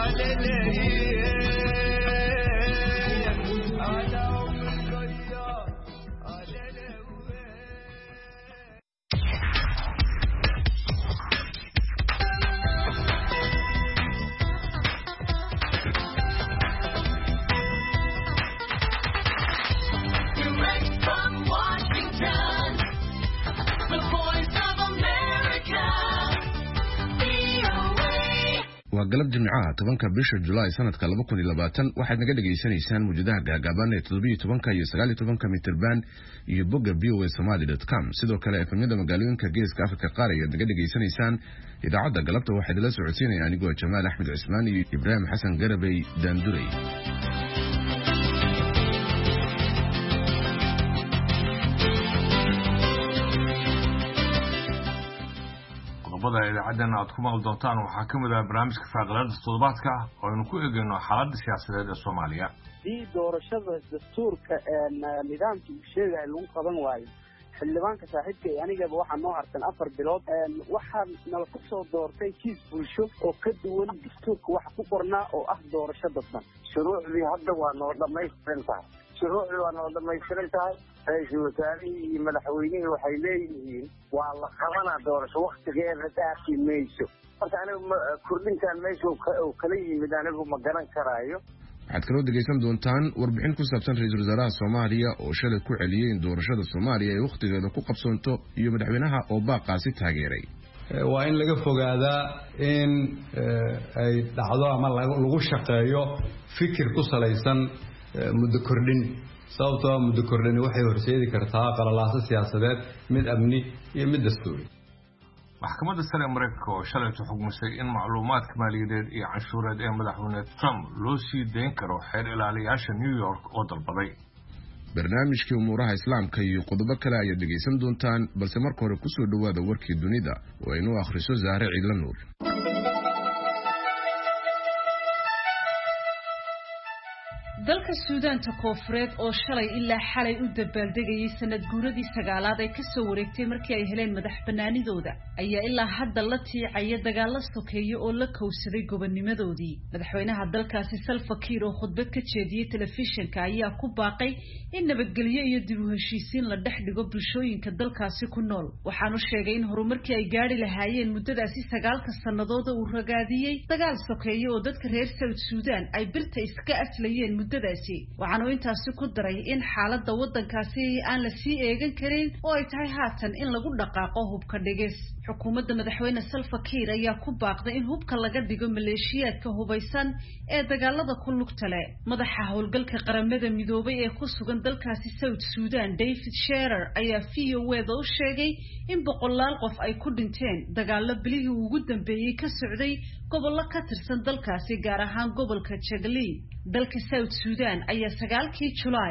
وقلب جمعها تبنك بيش جولاي سنة 2020 waxaad naga dhageysanaysaan muujadaha gaagaaban ee 17 iyo 19 mitirban iyo bogga BOSomali.com sidoo kale efemyada magaalooyinka geeska Afrika qaar ayaad naga dhageysanaysaan idaacadda galabta waxaad la socodsiinayaan anigoo Jamaal Axmed Cismaan iyo Ibrahim Xasan Garabay Daanduray qodobada idaacadana aad ku maqal doontaan waxaa ka mid ah barnaamijka faaqilada toddobaadka oo aynu ku eegayno xaaladda siyaasadeed ee Soomaaliya. Dii doorashada dastuurka nidaamkii uu sheegay lagu qaban waayo xildhibaanka saaxiibka anigaba waxaa noo harsan 4 bilood waxaa nala ku soo doortay kiis bulsho oo ka duwan dastuurka waxa ku qornaa oo ah doorasho dadban. shuruucdii hadda waa noo dhamaystiran tahay ra'iisul wasaarihii iyo madaxweynihii waxay leeyihiin waa la qabanaa doorasho waqtigeeda dhaafi mayso marka anigu kordhintan meesha oo kala yimid anigu ma garan karaayo. waxaad kaloo dhegeysan doontaan warbixin ku saabsan ra'iisul wasaaraha Soomaaliya oo shalay ku celiyay in doorashada Soomaaliya ay waqtigeeda ku qabsoonto iyo madaxweynaha oo baaqaasi taageeray. waa in laga fogaadaa in ay dhacdo ama lagu shaqeeyo fikir ku salaysan muddo kordhin sababtoo muddo kordhin waxay horseedi kartaa qalalaasa siyaasadeed mid amni iyo mid dastuuri. maxkamadda sare ee Mareykanka oo shalay xukumisay in macluumaadka maaliyadeed iyo canshuureed ee madaxweyne Trump loo sii deyn karo xeer ilaaliyaasha New York oo dalbaday. barnaamijkii umuuraha islaamka iyo qodobo kale ayaad dhegeysan doontaan balse marka hore ku soo dhawaada warkii dunida oo aynu akhriso Zahra Ciidla Nuur. dalka Suudaanta Koonfureed oo shalay ilaa xalay u dabaaldegayay sanad guuradii 9aad ay ka soo wareegtay markii ay heleen madaxbanaanidooda ayaa ilaa hadda la tiicaya dagaalo sokeeyo oo la kowsaday gobonnimadoodii. madaxweynaha dalkaasi Salva Kiir oo khudbad ka jeediyay telefishinka ayaa ku baaqay in nabadgelyo iyo dib u heshiisiin la dhex dhigo bulshooyinka dalkaasi ku nool. waxaanu sheegay in horumarkii ay gaari lahaayeen muddadaasi 9 sanadood uu ragaadiyay dagaal sokeeyo oo dadka reer South Sudan ay birta iska aslayeen waxaanu intaasi ku daray in xaaladda waddankaasi aan la sii eegan karin oo ay tahay haatan in lagu dhaqaaqo hubka dhigis. xukuumadda madaxweyne Salva Kiir ayaa ku baaqday in hubka laga dhigo maleeshiyaadka hubaysan ee dagaalada ku lugta leh. madaxa howlgalka qaramada midoobay ee ku sugan dalkaasi South Sudan David Shearer ayaa VOA u sheegay in 100 qof ay ku dhinteen dagaalo bilihii ugu dambeeyay ka socday gobollo ka tirsan dalkaasi gaar ahaan gobolka Jagli. dalka South Sudan ayaa 9kii July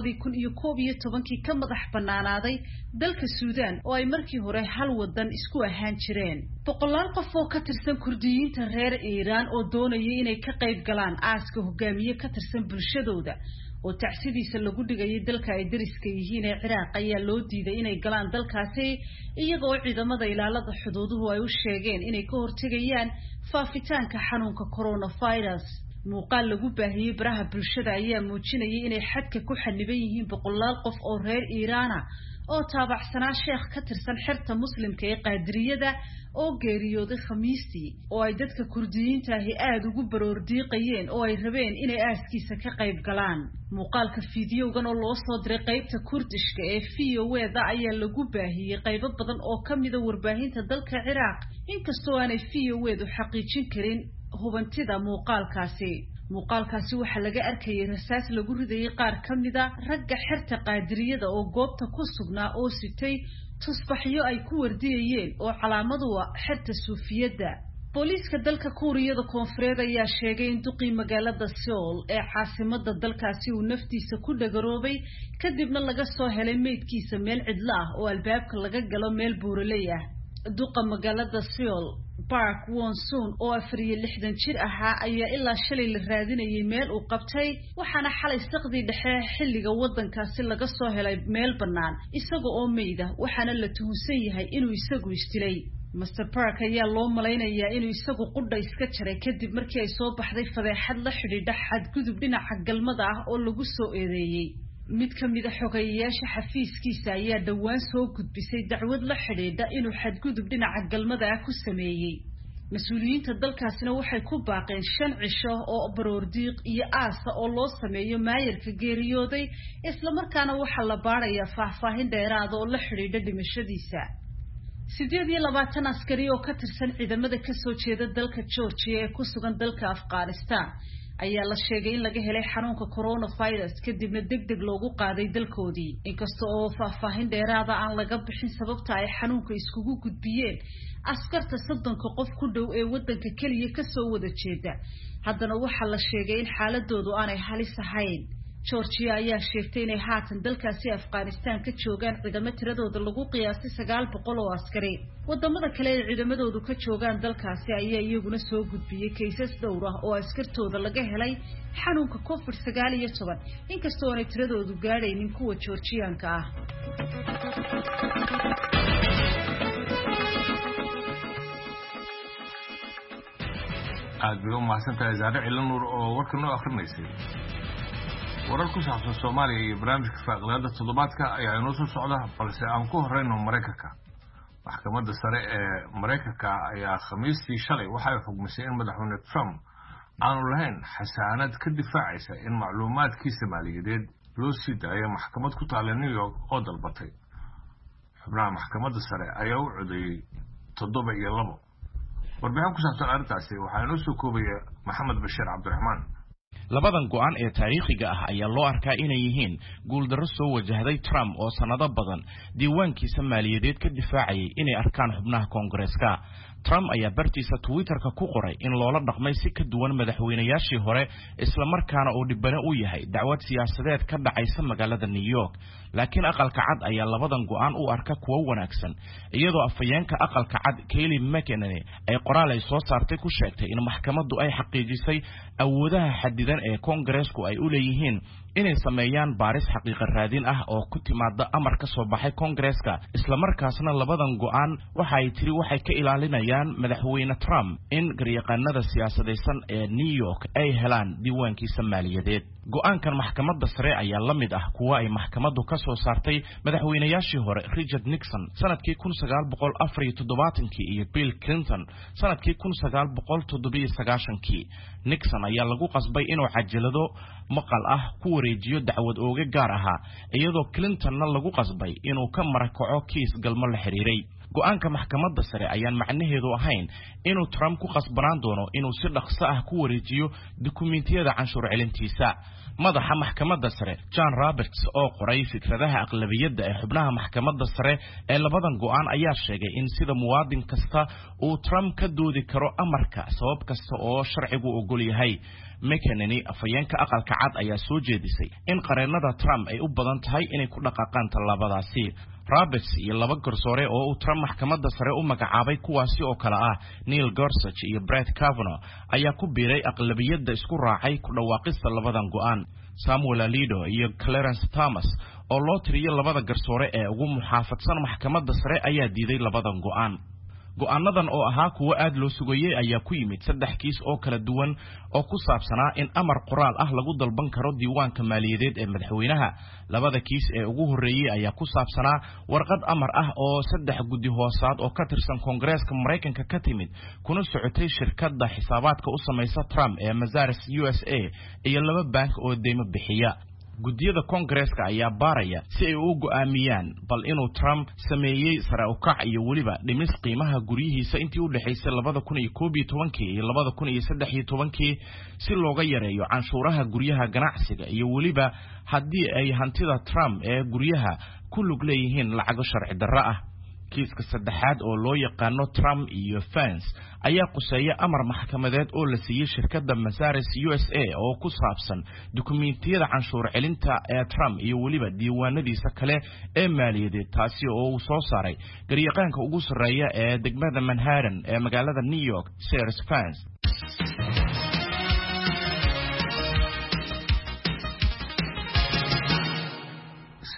2011 ka madax banaanaaday dalka Suudaan oo ay markii hore hal wadan isku ahaan jireen. 100 qof oo ka tirsan Kurdiyiinta reer Iiraan oo doonayay inay ka qayb galaan aaska hogaamiye ka tirsan bulshadooda oo tacsidiisa lagu dhigay dalka ay dariska yihiin ee Ciraaq ayaa loo diiday inay galaan dalkaasi iyagoo ciidamada ilaalada xuduuduhu ay u sheegeen inay ka hortagayaan faafitaanka xanuunka coronavirus. muuqaal lagu baahiyay baraha bulshada ayaa muujinayay inay xadka ku xaniban yihiin 100 qof oo reer Iiraan ah oo taabacsanaa sheekh ka tirsan xirta muslimka ee Qaadiriyada oo geeriyooday Khamiistii oo ay dadka Kurdiyiinta ahi aad ugu baroordiiqayeen oo ay rabeen inay aaskiisa ka qayb galaan. muuqaalka fiidiyowgan oo loo soo diray qaybta Kurdishka ee VOA ayaa lagu baahiyay qaybo badan oo ka mid ah warbaahinta dalka Ciraaq inkastoo aanay VOA xaqiijin karin hubantida muuqaalkaasi waxaa laga arkayay rasaas lagu ridayay qaar ka mid ah ragga xirta Qaadiriyada oo goobta ku sugnaa oo sitay tusbaxyo ay ku wardiyeen oo calaamad u ah xirta Suufiyada. booliiska dalka Kuuriyada Koonfureed ayaa sheegay in duqii magaalada Seoul ee caasimadda dalkaasi uu naftiisa ku dhagaroobay kadibna laga soo helay meydkiisa meel cidla ah oo albaabka laga galo meel buuraley ah. duqa magaalada Seoul Park Won-sun oo 64 jir ahaa ayaa ilaa shalay la raadinayay meel uu qabtay waxaana xalay saqdi dhexe xilliga wadankaasi laga soo helay meel banaan isaga oo meeyda waxaana la tuhunsan yahay inuu isagu istilay. Mr. Park ayaa loo malaynayaa inuu isagu qudha iska jaray kadib markii ay soo baxday fadeexad la xidhiidha xadgudub dhinaca galmada ah oo lagu soo eedeeyay mid ka mid ah xogeyaasha xafiiskiisa ayaa dhawaan soo gudbisay dacwad la xidhiidha inuu xadgudub dhinaca galmada ah ku sameeyay mas'uuliyiinta dalkaasina waxay ku baaqeen 5 cisho oo baroordiiq iyo aasa oo loo sameeyo maayirka geeriyooday isla markaana waxa la baarayaa faahfaahin dheeraad oo la xidhiidha dhimashadiisa 28 askari oo ka tirsan ciidamada ka soo jeeda dalka Georgia ee ku sugan dalka Afghanistan ayaa la sheegay in laga helay xanuunka coronavirus kadibna degdeg loogu qaaday dalkoodii inkastoo oo faahfaahin dheeraad ah aan laga bixin sababta ay xanuunka iskugu gudbiyeen askarta 30 qof ku dhow ee wadanka kaliya ka soo wada jeeda haddana waxa la sheegay in xaaladoodu aanay halis ahayn Georgia ayaa sheegtay inay haatan dalkaasi Afghanistan ka joogaan ciidamo tiradooda lagu qiyaasay 900 oo askari wadamada kale ee ciidamadoodu ka joogaan dalkaasi ayaa iyaguna soo gudbiyay kaysas dhowr ah oo askartooda laga helay xanuunka COVID-19 inkastoo aanay tiradoodu gaadhaynin kuwa Georgianka ah aad bay u mahadsantahay Zaare Cilanuur oo warka noo akhrimaysay warar ku saabsan Soomaaliya iyo barnaamijka faaqilada toddobaadka ayaa inoo soo socda balse aan ku horeyno Mareykanka maxkamadda sare ee Mareykanka ayaa Khamiistii shalay waxay xukmisay in madaxweyne Trump aanu lahayn xasaanad ka difaacaysa in macluumaadkiisa maaliyadeed loo sii daayo maxkamad ku taala New York oo dalbatay xubnaha maxkamadda sare ayaa u codeeyay 7-2 warbixin ku saabsan arrintaasi waxaa inoo soo koobaya Maxamed Bashiir Cabdiraxmaan labadan go'aan ee taariikhiga ah ayaa loo arkaa inay yihiin guuldarro soo wajahday Trump oo sanado badan diiwaankiisa maaliyadeed ka difaacayay inay arkaan xubnaha Koongareeska Trump ayaa bartiisa Twitter-ka ku qoray in loola dhaqmay si ka duwan madaxweynayaashii hore isla markaana uu dhibano u yahay dacwad siyaasadeed ka dhacaysa magaalada New York laakiin aqalka cad ayaa labadan go'aan u arka kuwo wanaagsan iyadoo afayeenka aqalka cad Kelly McEnany ay qoraal ay soo saartay ku sheegtay in maxkamaddu ay xaqiijisay awoodaha xadidan ee Koongareesku ay u leeyihiin inay sameeyaan baaris xaqiiqo raadin ah oo ku timaada amar ka soo baxay Koongareeska isla markaasna labadan go'aan waxa ay tiri waxay ka ilaalinayaan madaxweyne Trump in garyaqaanada siyaasadeysan ee New York ay helaan diiwaankiisa maaliyadeed go'aankan maxkamadda sare ayaa la mid ah kuwa ay maxkamaddu ka soo saartay madaxweynayaashii hore Richard Nixon sanadkii 1974 iyo Bill Clinton sanadkii 1997 Nixon ayaa lagu qasbay inuu cajalado maqal ah ku wareejiyo dacwad ooga gaar ah iyadoo Clintonna lagu qasbay inuu ka marakaco kiis galmo la xiriiray go'aanka maxkamadda sare ayaan macnaheedu ahayn inuu Trump ku qasbanaan doono inuu si dhaqso ah ku wareejiyo dukumeentiyada canshuur celintiisa madaxa maxkamadda sare John Roberts oo qoray fikradaha aqlabiyadda ee xubnaha maxkamadda sare ee labadan go'aan ayaa sheegay in sida muwaadin kasta uu Trump ka doodi karo amarka sabab kasta oo sharcigu ogol yahay McEnany afayeenka aqalka cad ayaa soo jeedisay in qareennada Trump ay u badan tahay inay ku dhaqaaqaan tallaabadaasi Roberts iyo laba garsoore oo uu Trump maxkamadda sare u magacaabay kuwaasi oo kala ah Neil Gorsuch iyo Brett Kavanaugh ayaa ku biiray aqlabiyadda isku raacay ku dhawaaqista labadan go'aan Samuel Alito iyo Clarence Thomas oo loo tiriyay labada garsoore ee ugu muxaafadsan maxkamadda sare ayaa diiday labadan go'aan go'aanadan oo ahaa kuwa aad loo sugayay ayaa ku yimid 3 kiis oo kala duwan oo ku saabsanaa in amar qoraal ah lagu dalban karo diiwaanka maaliyadeed ee madaxweynaha labada kiis ee ugu horeeyay ayaa ku saabsanaa warqad amar ah oo 3 guddi hoosaad oo ka tirsan Koongareeska Mareykanka ka timid kuna socotay shirkadda xisaabaadka u samaysa Trump ee Mazaris USA iyo 2 bank oo deymo bixiya guddiyada Koongareeska ayaa baaraya si ay u go'aamiyaan bal inuu Trump sameeyay sare u kac iyo waliba dhimis qiimaha guryihiisa intii u dhaxaysay 2011 iyo 2013 si looga yareeyo canshuuraha guryaha ganacsiga iyo waliba haddii ay hantida Trump ee guryaha ku lug leeyihiin lacag sharci darro ah kiiska saddexaad oo loo yaqaano Trump iyo Fence ayaa quseeya amar maxkamadeed oo la siiyay shirkadda Mazaris USA oo ku saabsan dukumeentiyada canshuur celinta ee Trump iyo waliba diiwaanadiisa kale ee maaliyadeed taasi oo uu soo saaray garyaqaanka ugu sarreeya ee degmada Manhattan ee magaalada New York Cyrus Vance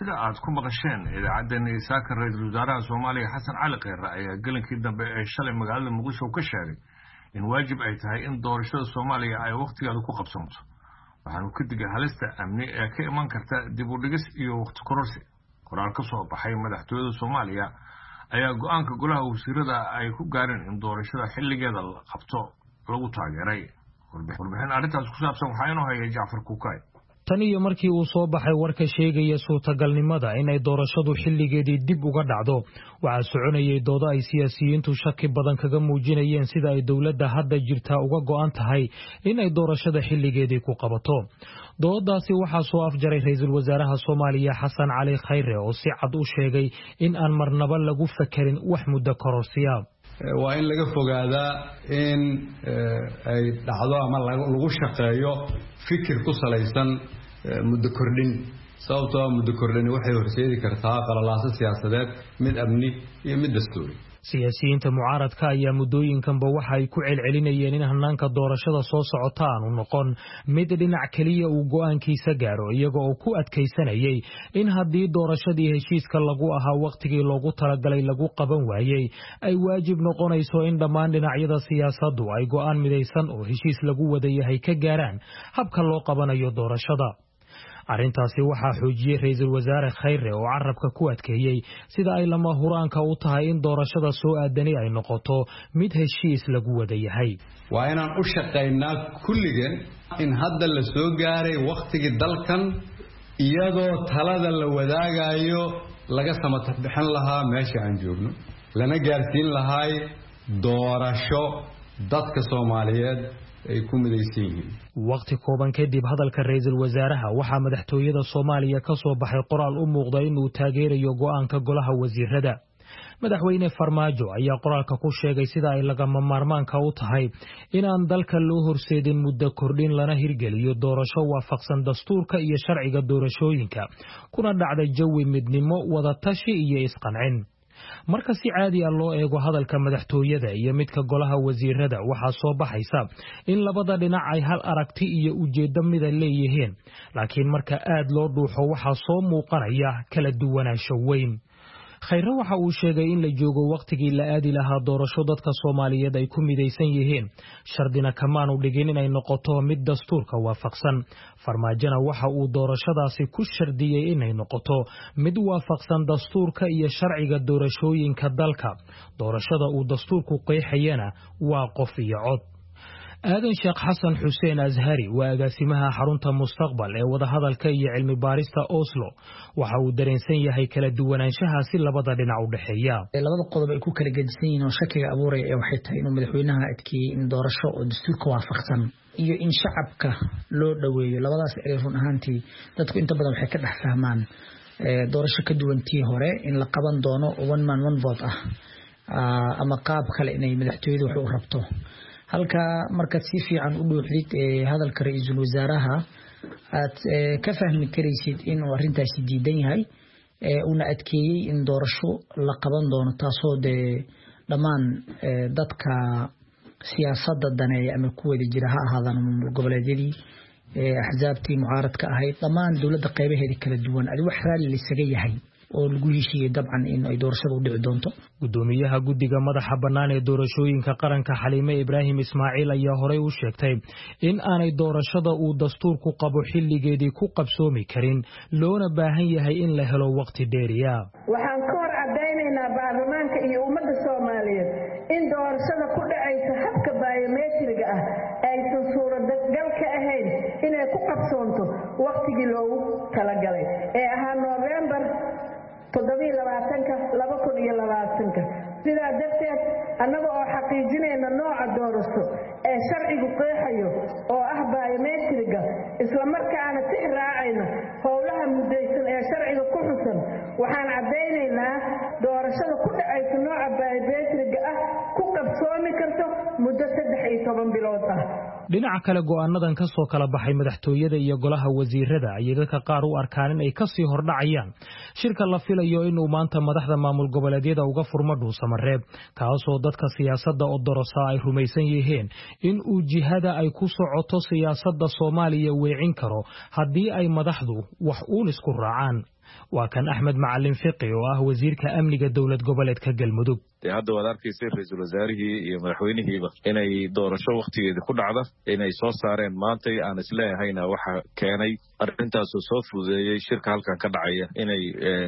sida aad ku maqasheen idaacaddan isaaka ra'iisul wasaaraha Soomaaliya Xasan Cali Khayre ayaa galinkii dambe ee shalay magaalada Muqdisho ka sheegay in waajib ay tahay in doorashada Soomaaliya ay waqtigeeda ku qabsanto waxaanu ka digay halista amni ee ka iman karta dib u dhigis iyo waqti kororsi qoraal ka soo baxay madaxtooyada Soomaaliya ayaa go'aanka golaha wasiirada ay ku gaareen in doorashada xilligeeda la qabto lagu taageeray warbixin arrintaas ku saabsan waxaa inoo hayay Jaafar Kuukay tan iyo markii uu soo baxay warka sheegaya suurtagalnimada inay doorashadu xilligeedii dib uga dhacdo waxaa soconayay doodo ay siyaasiyiintu shaki badan kaga muujinayeen sida ay dowladda hadda jirtaa uga go'an tahay inay doorashada xilligeedii ku qabato dooddaasi waxaa soo afjaray ra'iisul wasaaraha Soomaaliya Xasan Cali Khayre oo si cad u sheegay in aan marnaba lagu fakerin wax muddo kororsiya waa in laga fogaadaa in ay dhacdo ama lagu shaqeeyo fikir ku salaysan muddo kordhin sababtoo muddo kordhin waxay horseedi kartaa qalalaaso siyaasadeed mid amni iyo mid dastuuri siyaasiyiinta mucaaradka ayaa muddooyinkanba waxa ay ku celcelinayeen in hannaanka doorashada soo socota aanu noqon mid dhinac keliya uu go'aankiisa gaaro iyaga oo ku adkaysanayay in haddii doorashadii heshiiska lagu ahaa wakhtigii loogu talagalay lagu qaban waayey ay waajib noqonayso in dhammaan dhinacyada siyaasaddu ay go'aan midaysan oo heshiis lagu wada yahay ka gaaraan habka loo qabanayo doorashada arrintaasi waxaa xoojiyay ra'iisul wasaare Khayre oo carabka ku adkeeyay sida ay lama huraanka u tahay in doorashada soo aadani ay noqoto mid heshiis lagu wada yahay waa inaan u shaqaynaa kulligeen in hadda la soo gaaray waqtigii dalkan iyadoo talada la wadaagayo laga samatax bixin lahaa meesha aan joogno lana gaarsiin lahay doorasho dadka Soomaaliyeed ay ku midaysan yihiin waqti kooban kadib hadalka ra'iisul wasaaraha waxaa madaxtooyada Soomaaliya ka soo baxay qoraal u muuqda inuu taageerayo go'aanka golaha wasiirada madaxweyne Farmaajo ayaa qoraalka ku sheegay sida ay lagama maarmaanka u tahay inaan dalka loo horseedin muddo kordhin lana hirgeliyo doorasho waafaqsan dastuurka iyo sharciga doorashooyinka kuna dhacda jawi midnimo wada tashi iyo isqancin marka si caadi ah loo eego hadalka madaxtooyada iyo midka golaha wasiirada waxaa soo baxaysa in labada dhinac ay hal aragti iyo ujeedo mid leeyihiin laakiin marka aad loo dhuuxo waxaa soo muuqanaya kala duwanaansho weyn Khayre waxa uu sheegay in la joogo waqtigii la aadi lahaa doorasho dadka Soomaaliyeed ay ku midaysan yihiin shardina kamaanu dhigin inay noqoto mid dastuurka waafaqsan Farmaajona waxa uu doorashadaasi ku shardiyay inay noqoto mid waafaqsan dastuurka iyo sharciga doorashooyinka dalka doorashada uu dastuurku qeexayana waa qof iyo cod aadan Sheekh Xasan Xuseen Azhari waa agaasimaha xarunta Mustaqbal ee wada hadalka iyo cilmi baarista Oslo waxa uu dareensan yahay kala duwanaanshaha si labada dhinac u dhaxeeya labada qodob ay ku kala gedisan yihiin oo shakiga abuuray ee waxay tahay inuu madaxweynaha adkeeyay in doorasho oo dastuurka waafaqsan iyo in shacabka loo dhaweeyo labadaas ay run ahaantii dadku inta badan waxay ka dhex fahmaan doorasho ka duwantii hore in la qaban doono one man one vote ama qaab kale inay madaxtooyadu wax u rabto halka marka si fiican u dhuuxdid hadalka ra'iisul wasaaraha aad ka fahmi karaysid in uu arintaasi diidan yahay una adkeeyay in doorasho la qaban doono taasoo dhammaan dadka siyaasadda daneeya ama ku wada jira ha ahaadaan goboleedyadii axzaabtii mucaaradka ahayd dhammaan dowladda qaybaheeda kala duwan adi wax raali lisaga yahay oo lagu heshiiyay dabcan in ay doorashadu u dhici doonto gudoomiyaha guddiga madaxa bannaan ee doorashooyinka qaranka Xaliime Ibraahim Ismaaciil ayaa horey u sheegtay in aanay doorashada uu dastuurku qabo xilligeedii ku qabsoomi karin loona baahan yahay in la helo waqti dheeriya waxaan ka hor cadaynaynaa baarlamaanka iyo ummadda Soomaaliyeed in doorashada ku dhacaysa habka biometriga ah aysan suuragal ka ahayn inay ku qabsoonto waqtigii loogu talagalay ee ahaa November 2020 sidaa darteed annaga oo xaqiijinayna nooca doorasho ee sharcigu qeexayo oo ah biometriga isla markaana si raacayna howlaha mudaysan ee sharciga ku xusan waxaan cadaynaynaa doorashada ku dhacaysa nooca biometriga ah ku qabsoomi karto muddo 13 bilood ah dhinaca kale go'aanadan ka soo kala baxay madaxtooyada iyo golaha wasiirada ay dadka qaar u arkaan in ay ka sii hordhacayaan shirka la filayo inuu maanta madaxda maamul goboleedyada uga furmo Dhuusamareeb kaasoo dadka siyaasadda oo dorasa ay rumaysan yihiin in uu jihada ay ku socoto siyaasadda Soomaaliya weecin karo haddii ay madaxdu wax uun isku raacaan waa kan Axmed Macalin Fiqi oo ah wasiirka amniga dowlad goboleedka Galmudug. hadda waad arkaysay ra'iisul wasaarihii iyo madaxweynihiiba inay doorasho waqtigeeda ku dhacda inay soo saareen maanta aan isleeyahayna waxa keenay arrintaas oo soo fududeeyay shirka halkan ka dhacaya inay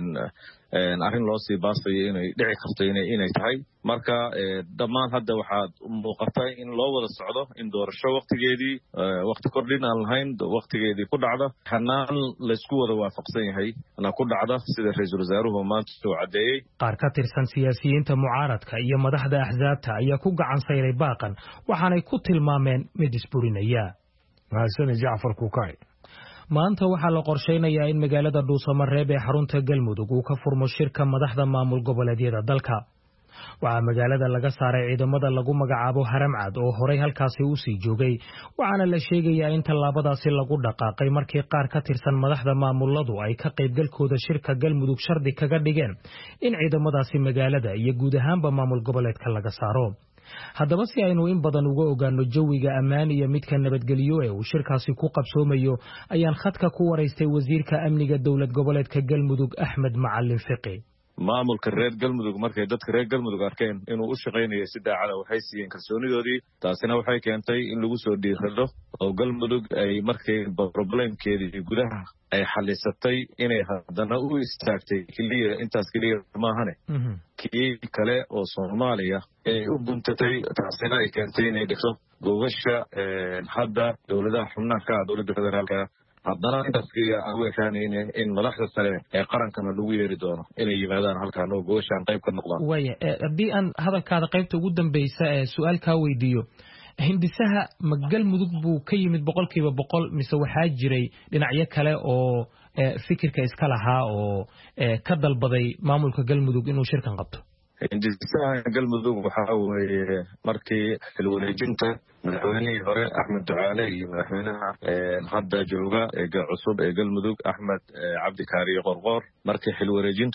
arrin loo sii baasayo inay dhici karto inay tahay marka dhammaan hadda waxaad muuqata in loo wada socdo in doorasho waqtigeedii waqti kordhin aan lahayn waqtigeedii ku dhacda hanaan laysku wada waafaqsan yahay ana ku dhacda sida ra'iisul wasaaruhu maanta soo cadeeyay. qaar ka tirsan siyaasiyiinta mucaaradka iyo madaxda axsaabta ayaa ku gacan sayray baaqan waxaanay ku tilmaameen mid isburinaya. mahadsan Jaafar Kuukay. maanta waxaa la qorsheynayaa in magaalada Dhuusamareeb ee xarunta Galmudug uu ka furmo shirka madaxda maamul goboleedyada dalka. waxaa magaalada laga saaray ciidamada lagu magacaabo Haramcad oo horey halkaasi u sii joogay waxaana la sheegayaa in tallaabadaasi lagu dhaqaaqay markii qaar ka tirsan madaxda maamuladu ay ka qaybgalkooda shirka Galmudug shardi kaga dhigeen in ciidamadaasi magaalada iyo guud ahaanba maamul goboleedka laga saaro. haddaba si aynu in badan uga ogaano jawiga ammaan iyo midka nabadgelyo ee uu shirkaasi ku qabsoomayo ayaan khadka ku waraystay wasiirka amniga dowlad goboleedka Galmudug Axmed Macalin Fiqi. maamulka reer Galmudug markay dadka reer Galmudug arkeen inuu u shaqeynayo si daacad ah waxay siiyeen kalsoonidoodii taasina waxay keentay in lagu soo dhiirrado oo Galmudug ay markay problemkeedii gudaha ay xalisatay inay haddana u istaagtay kaliya intaas kaliya maahane kii kale oo Soomaaliya ay u guntatay taasina ay keentay inay dhigto gogasha hadda dowladaha xubnaha ka dowladda federaalka haddana intaas ugu ekaanayna in madaxda sare ee qarankana lagu yeeri doono inay yimaadaan halkaan oo gooshaan qayb ka noqdaan. waaya haddii aan hadalkaada qaybta ugu dambeysa ee su'aal kaa weydiiyo hindisaha ma Galmudug buu ka yimid 100% mise waxaa jiray dhinacyo kale oo fikirka iska lahaa oo ka dalbaday maamulka Galmudug inuu shirkan qabto? hindisaha Galmudug waxaa weeye markii xilwareejinta madaxweynihii hore Axmed Ducaale iyo madaxweynaha hadda jooga ee cusub ee Galmudug Axmed Cabdi Kaariye Qorqor markii xilwareejintu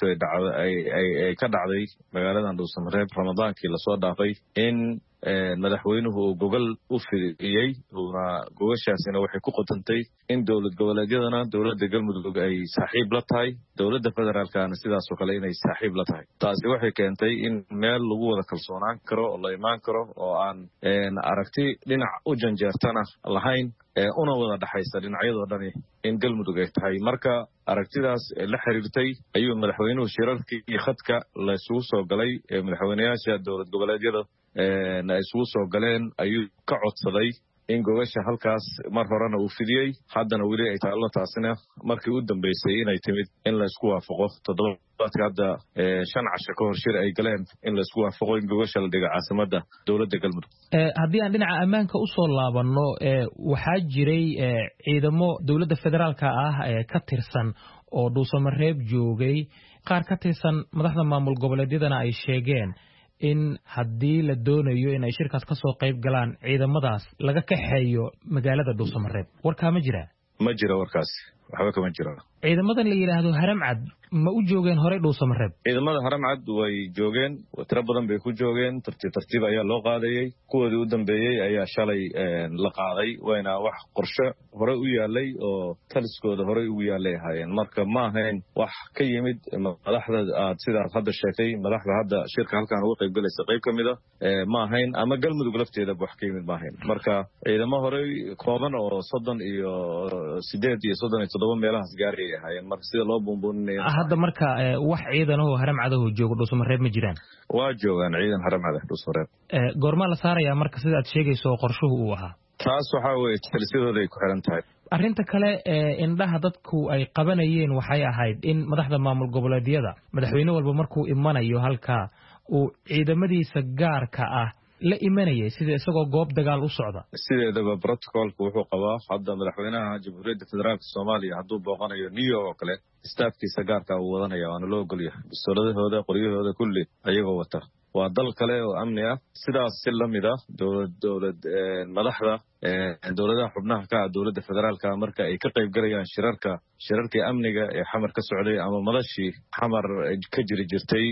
ay ka dhacday magaalada Dhuusamareeb Ramadaankii la soo dhaafay in madaxweynuhu uu gogol u fidiyay gogashaasina waxay ku qotantay in dowlad goboleedyadana dowladda Galmudug ay saaxiib la tahay dowladda federaalkana sidaas oo kale inay saaxiib la tahay taasi waxay keentay in meel lagu wada kalsoonaan karo oo la imaan karo oo aan aragti dhinac u janjeertana lahayn una wada dhaxaysa dhinacyadoo dhani in Galmudug ay tahay marka aragtidaas la xiriirtay ayuu madaxweynuhu shirarkii iyo khadka la isugu soo galay madaxweynayaasha dowlad goboleedyada ay isugu soo galeen ayuu ka codsaday in gogasha halkaas mar horena uu fidiyey haddana weli ay taallo taasina markii u dambeysay inay timid in la isku waafaqo toddobaadka hadda 5 casho ka hor shir ay galeen in la isku waafaqo in gogasha la dhigo caasimadda dowladda Galmudug. haddii aan dhinaca ammaanka u soo laabanno waxaa jiray ciidamo dowladda federaalka ah ka tirsan oo Dhuusamareeb joogay qaar ka tirsan madaxda maamul goboleedyadana ay sheegeen in haddii la doonayo in ay shirkaas ka soo qayb galaan ciidamadaas laga kaxeeyo magaalada Dhuusamareeb warkaa ma jira? ma jira warkaas waxba kama jiro. ciidamadan la yiraahdo Haramcad ma u joogeen hore Dhuusamareeb? ciidamada Haramcad way joogeen tiro badan bay ku joogeen tartiib ayaa loo qaadayay kuwoodii u dambeeyay ayaa shalay la qaaday wayna wax qorshe hore u yaalay oo taliskooda hore ugu yaalay hayeen marka ma ahayn wax ka yimid madaxda aad sidaas hadda sheegtay madaxda hadda shirka halkaan uga qayb galaysa qayb kamid ah ma ahayn ama Galmudug lafteeda wax ka yimid ma ahayn marka ciidamo hore kooban oo 38 iyo 37 meelahaas gaaray hayeen marka sida loo buunbuuninay hadda marka wax ciidan oo Haramcad oo joogo Dhuusamareeb ma jiraan? waa joogaan ciidan Haramcad Dhuusamareeb. goorma la saaraya marka sida aad sheegayso qorshuhu uu ahaa? taas waxa weeye talisadooda ay ku xiran tahay. arrinta kale indhaha dadku ay qabanayeen waxay ahayd in madaxda maamul goboleedyada madaxweyne walba markuu imanayo halka uu ciidamadiisa gaarka ah la imanayay sida isagoo goob dagaal u socda. sideedaba protocolku wuxuu qabaa hadda madaxweynaha Jamhuuriyadda Federaalka Soomaaliya hadduu booqanayo New York oo kale staafkiisa gaarka uu wadanaya waana loo ogol yahay bistoladahooda qoryahooda kulli ayagoo wata waa dal kale oo amni ah sidaas si lamid ah dowlad madaxda dowladaha xubnaha ka dowladda federaalka marka ay ka qayb galayaan shirarkii amniga ee xamar ka socday ama madashii xamar ka jiri jirtay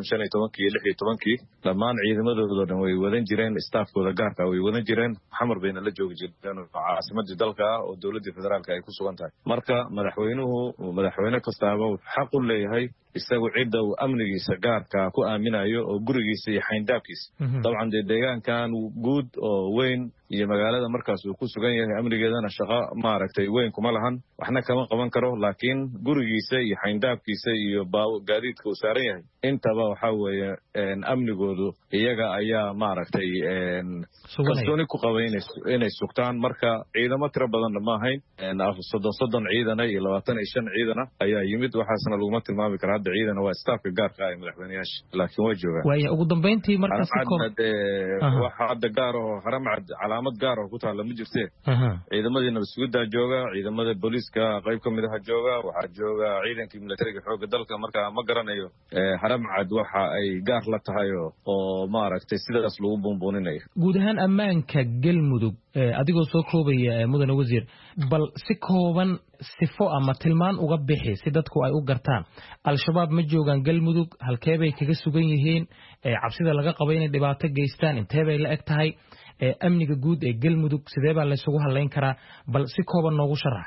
2015 dhammaan ciidamadooda dhan way wadan jireen staafkooda gaarka way wadan jireen xamar bayna la joogi jireen caasimadii dalka oo dowladda federaalka ay ku sugan tahay marka madaxweyne kastaaba xaq u leeyahay isagu cidda uu amnigiisa gaarka ku aaminayo oo gurigiisa iyo xayndaabkiisa dabcan deegaankan guud oo weyn iyo magaalada markaas uu ku sugan yahay amnigeedana shaqo maaragtay weyn kuma lahan waxna kama qaban karo laakiin gurigiisa iyo xayndaabkiisa iyo gaadiidka uu saaran yahay intaba waxa weeye amnigoodu iyaga ayaa maaragtay kalsooni ku qaba inay sugtaan marka ciidamo tiro badanna ma ahayn 30 ciidana iyo 25 ciidana ayaa yimid waxaasna laguma tilmaami kara hadda ciidana waa staafka gaarka ah madaxweynayaasha laakiin way joogaan waaya ugu dambeyntii markaas waxa hadda gaar oo haramcad calaamad gaar oo ku taala ma jirtee ciidamadii nabadsuguda jooga ciidamada booliiska qayb ka mid ah jooga waxaa jooga ciidankii militariga xoogga dalka marka ma garanayo haramcad waxa ay gaar la tahay oo maaragtay sidaas lagu buunbuuninayo guud ahaan ammaanka galmudug adigoo soo koobaya mudane wasiir bal si kooban sifo ama tilmaan uga bixi si dadku ay u gartaan al-shabaab ma joogaan galmudug halkee bay kaga sugan yihiin cabsida laga qabo inay dhibaato geystaan intee bay la eg tahay amniga guud ee galmudug sidee baa laysugu halayn karaa bal si kooban noogu sharax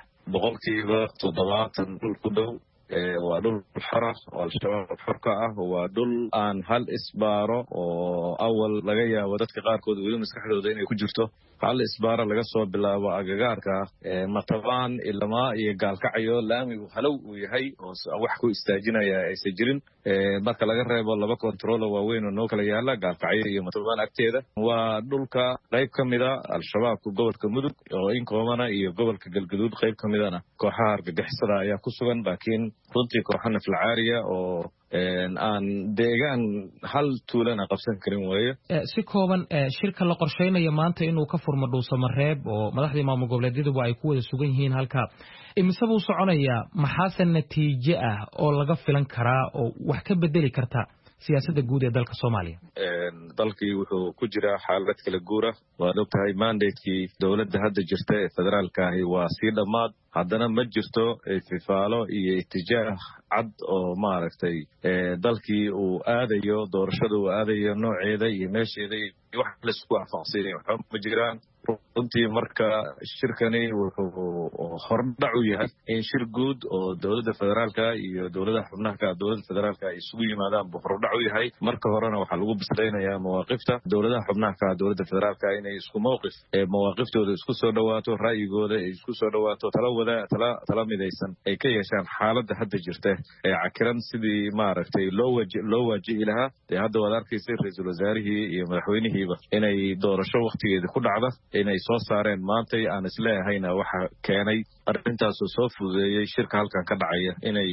70% dhul ku dhow waa dhul xara oo al-shabaab xorka ah waa dhul aan hal isbaaro oo awal laga yaabo dadka qaarkood weli maskaxdooda inay ku jirto hal isbaaro laga soo bilaabo agagaarka matabaan ilmaa iyo gaalkacyo laamigu halow uu yahay oo wax ku istaajinaya aysan jirin marka laga reebo 2 controlo waaweyn oo noo kala yaala gaalkacyo iyo matabaan agteeda waa dhulka qayb ka mida al-shabaabka gobolka mudug oo in koobana iyo gobolka galgaduud qayb ka midana kooxaha argagixisada ayaa ku sugan laakiin runtii kooxana filcaariya oo aan deegaan hal tuulana qabsan karin weeye si kooban shirka la qorsheynayo maanta inuu ka furmo dhuusamareeb oo madaxdii maamul goboleedyadu ay ku wada sugan yihiin halka imise buu soconayaa maxaase natiijo ah oo laga filan karaa oo wax ka bedeli karta siyaasadda guud ee dalka Soomaaliya dalkii wuxuu ku jiraa xaalad kala guura waad ogtahay mandate-kii dowladda hadda jirta ee federaalka ahi waa sii dhammaad haddana ma jirto fifaalo iyo itijaah cad oo maaragtay dalkii uu aadayo doorashada uu aadayo nooceeda iyo meesheeda iyo wax la isku waafaqsanay waxa ma jiraan runtii marka shirkani wuxuu hordhac u yahay in shir guud oo dowladda federaalka iyo dowladaha xubnaha ka dowladda federaalka ay isugu yimaadaan buu hordhac u yahay marka horena waxaa lagu bislaynayaa mawaaqifta dowladaha xubnaha ka dowladda federaalka inay isku mowqif mawaaqiftooda isku soo dhawaato ra'yigooda ay isku soo dhawaato tala midaysan ay ka yeeshaan xaaladda hadda jirta ee cakiran sidii maaragtay loo waajihi lahaa ee hadda waad arkaysay ra-iisul wasaarihii iyo madaxweynihiiba inay doorasho waqtigeedii ku dhacda inay soo saareen maantay aan isleehayna waxa keenay arrintaasoo soo fududeeyey shirka halkan ka dhacaya inay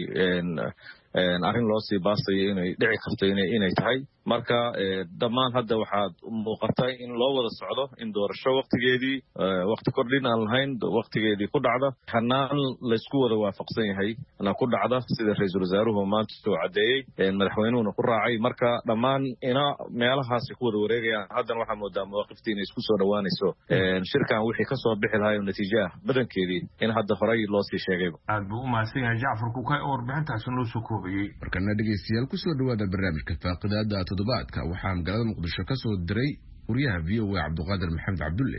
arrin loo sii baasayo inay dhici karto inay tahay marka dhammaan hadda waxaad muuqata in loo wada socdo in doorasho waqtigeedii waqti kordhin aan lahayn waqtigeedii ku dhacda hanaan laysku wada waafaqsan yahay na ku dhacda sida ra-iisul wasaaruhu maanta soo cadeeyey madaxweynuhuna ku raacay marka dhammaan meelahaasi ku wada wareegayaan haddana waxaa moodaa mawaaqiftii inay isku soo dhowaanayso shirkan wixii ka soo bixi lahaa oo natiijo ah badankeedii in hadda horey loo sii sheegayba aad buu u mahadsan yahay Jacfar Kukay oo warbixintaasi noo soo koobiyey markana dhegeystayaal ku soo dhawaada barnaamijka faaqidaada toddobaadka waxaa magaalada muqdisho ka soo diray wariyaha VOA Cabduqaadir Maxamed Cabdulle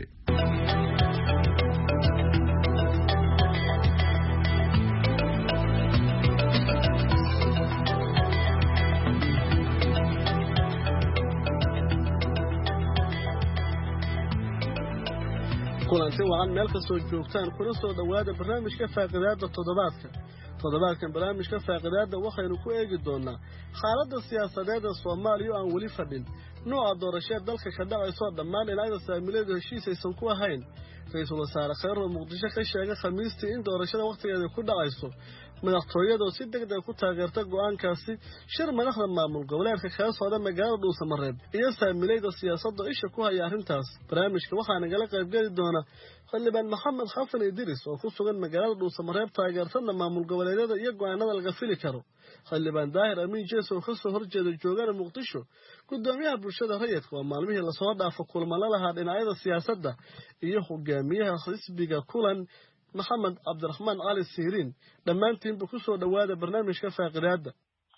kulanti wacan meel kastoo joogtaan kuna soo dhawaada barnaamijka faaqidaada toddobaadkan barnaamijka faaqidaada waxaynu ku eegi doonaa xaaladda siyaasadeed ee Soomaaliya oo aan weli fadhin nooca doorashada dalka ka dhacayso dhammaan dhinacyada saamileed heshiis aysan ku ahayn ra'iisul wasaare Khayr Muqdisho ka sheegay Khamiistii in doorashada waqtigeeda ku dhacayso madaxtooyadu si degdeg ku taageerta go'aankaasi shir madaxda maamul goboleedka ka socda magaalada Dhuusamareeb iyo saamileeda siyaasadda isha ku haya arrintaas barnaamijka waxaa nagala qayb gali doona xildhibaan Maxamed Xasan Idris oo ku sugan magaalada Dhuusamareeb taageertana maamul goboleedyada iyo go'aanada laga fili karo xildhibaan Daahir Amiin Jeeso oo ka soo horjeeda joogana Muqdisho gudoomiyaha bulshada rayidka waa maalmihii lasoo dhaafo kulmano lahaa dhinacyada siyaasadda iyo hogaamiyaha xisbiga kulan maxamed cabdiraxmaan cali siiriin dhammaantiinba ku soo dhowaada barnaamijka faaqidaada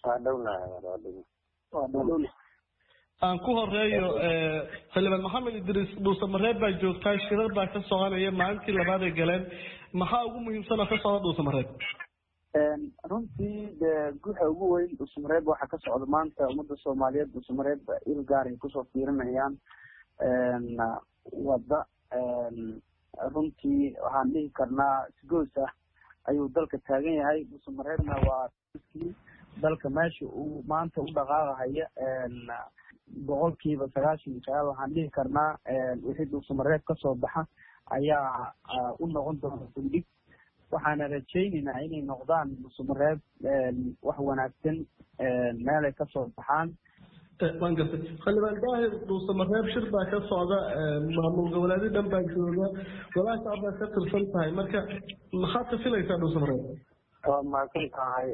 aan ku horeeyo xildhibaan maxamed idriis dhuusamareeb baa joogtaa shirar baa ka soconaya maalintii labaad ay galeen maxaa ugu muhiimsan oo ka socda dhuusamareeb runtii guuxa ugu weyn dhuusamareeb waxaa ka socda maanta ummadda soomaaliyeed dhuusamareeb il gaar ay kusoo fiirinayaan wadda runtii waxaan dhihi karnaa sigoos ah ayuu dalka taagan yahay dhuusamareebna waa dalka meesha uu maanta u dhaqaaqahaya 99% waxaan dhihi karnaa wixii dhuusamareeb kasoo baxa ayaa u noqon doona bandhig waxaana rajaynaynaa inay noqdaan dhuusamareeb wax wanaagsan meelay kasoo baxaan waan gartay xildhibaan daahir dhuusamareeb shir baa ka socda maamul goboleedyo dhan baa jooga golaha shacab baa ka tirsan tahay marka maxaad ka filaysaa dhuusamareeb waa mahadsan tahay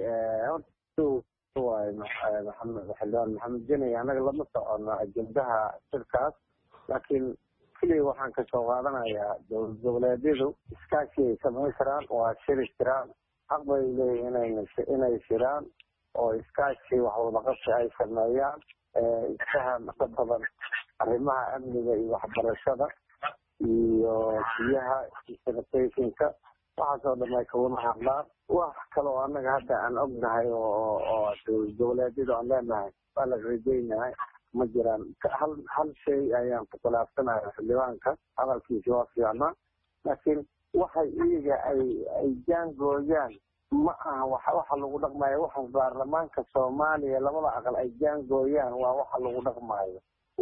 xildhibaan maxamed jeney anaga lama socono ajendaha shirkaas laakiin keliya waxaan kasoo qaadanayaa dowlad goboleedyadu iskaashi ay samayn karaan waa shiri jiraan xaq bay leeyihin inay shiraan oo iskaashi wax wadaqabsi ay sameeyaan isfaham ka badan arrimaha amniga iyo waxbarashada iyo biyaha iyo sanitationka waxaasoo dhan ay kawada hadlaan wax kale oo annaga hadda aan ognahay oo dowlad goboleedyadu aan leenahay waa la rajaynahay ma jiraan hal shay ayaan ku khilaafsanahay xildhibaanka hadalkiisa waa fiicnaa laakiin waxay iyaga ay jaangooyaan ma aha waxa lagu dhaqmayo waxa baarlamaanka soomaaliya labada aqal ay jaangooyaan waa waxa lagu dhaqmayo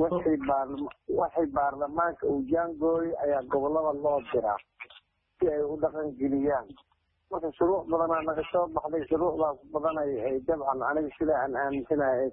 waxay baarlamaanka uu jaangooyo ayaa gobolada loo diraa si ay u dhaqan geliyaan marka shuruuc badanaa naga soo baxday shuruucdaas badan ay dabcan aniga sida aan aaminsanahay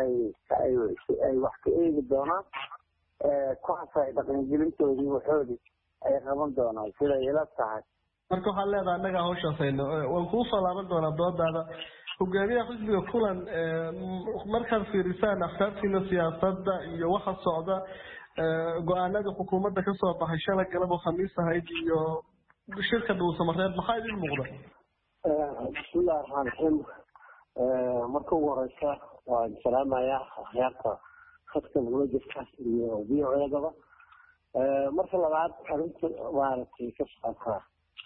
ay wax ka eegi doonaan kuwaas ay dhaqangelintoodii waxoodii ay qaban doonaan siday ila tahay marka waxaad leedahay annaga hawshaasayno waan kuu soo laaban doonaa doodaada hogaamiyaha xisbiga kulan markaad fiirisaan axsaabtiina siyaasadda iyo waxa socda go-aanadii xukuumadda kasoo baxay shalay galabo khamiis ahayd iyo shirka dhuusamareeb maxaa idin muuqda bismillahi raxmaan raxiim marka ugu horeysa waan salaamayaa akhyaarta khadka nagula jirta iyo v o edaba marka labaad arrinta maaragtay ka socotaa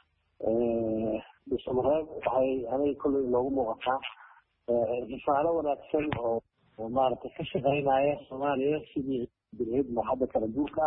dhuusamareeb waxay aniga kolley inoogu muuqataa tusaale wanaagsan oo maaragtay ka shaqeynaya soomaaliya sidii bilhid marxadda kala guurka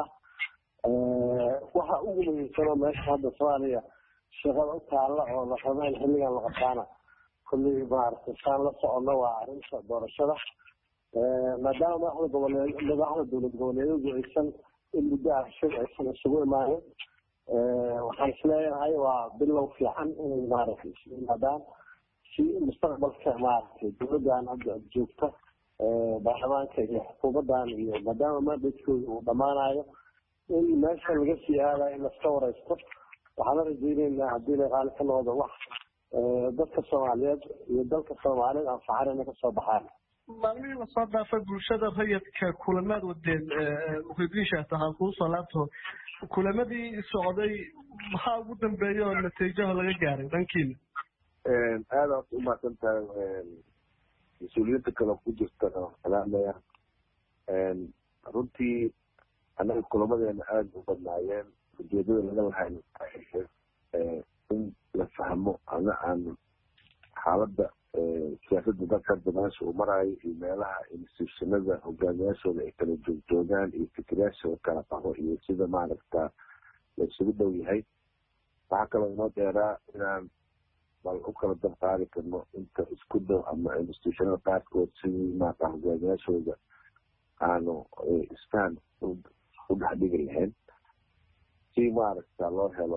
ah waxa ugu muhiimsanoo meesha hadda soomaaliya shaqada u taalla oo la rabo in xilligan la qabtaana kolley maaragtay saan la socono waa arrinta doorashada maadaama madaxda dowlad goboleedyadu aysan in muddo ah shir aysan isugu imaanin waxaan isleeyahay waa bilow fiican inay maaragtay isu yimaadaan si mustaqbalka maaragtay dowladdan hadda joogta baarlamaanka iyo xukuumaddan iyo maadaama mandatekooda uu dhammaanayo in meesha laga sii aadayo in laska wareysto waxaan la rajaynaynaa haddii la qaali ka noqdo wax dadka soomaaliyeed iyo dalka soomaaliyeed anfaxan inay kasoo baxaan maalmihii lasoo dhaafay bulshada rayidka kulamaad wadeen muhidiisha tahaan kuu soo laabto kulamadii socday maxaa ugu dambeeya oo natiijaha laga gaaray dhankiina aada aad u mahadsan tahay mas-uuliyiinta kale ku jirtana salaamaya runtii annaga kulamadeena aada u badnaayeen ujeedada laga lahayn in la fahmo ama aan xaaladda siyaasadda dalka hadda meesha uu maraayo iyo meelaha institutionada hogaamiyaashooda ay kala joogjoogaan iyo fikirayaashooda kala qaho iyo sida maaragta la isugu dhow yahay waxaa kaloo inoo dheeraa inaan bal u kala dab qaadi karno inta isku dhow ama institutionada qaarkood sidii maarata hogaamiyaashooda aanu isfaham u dhex dhigi lahayn si maaragta loo helo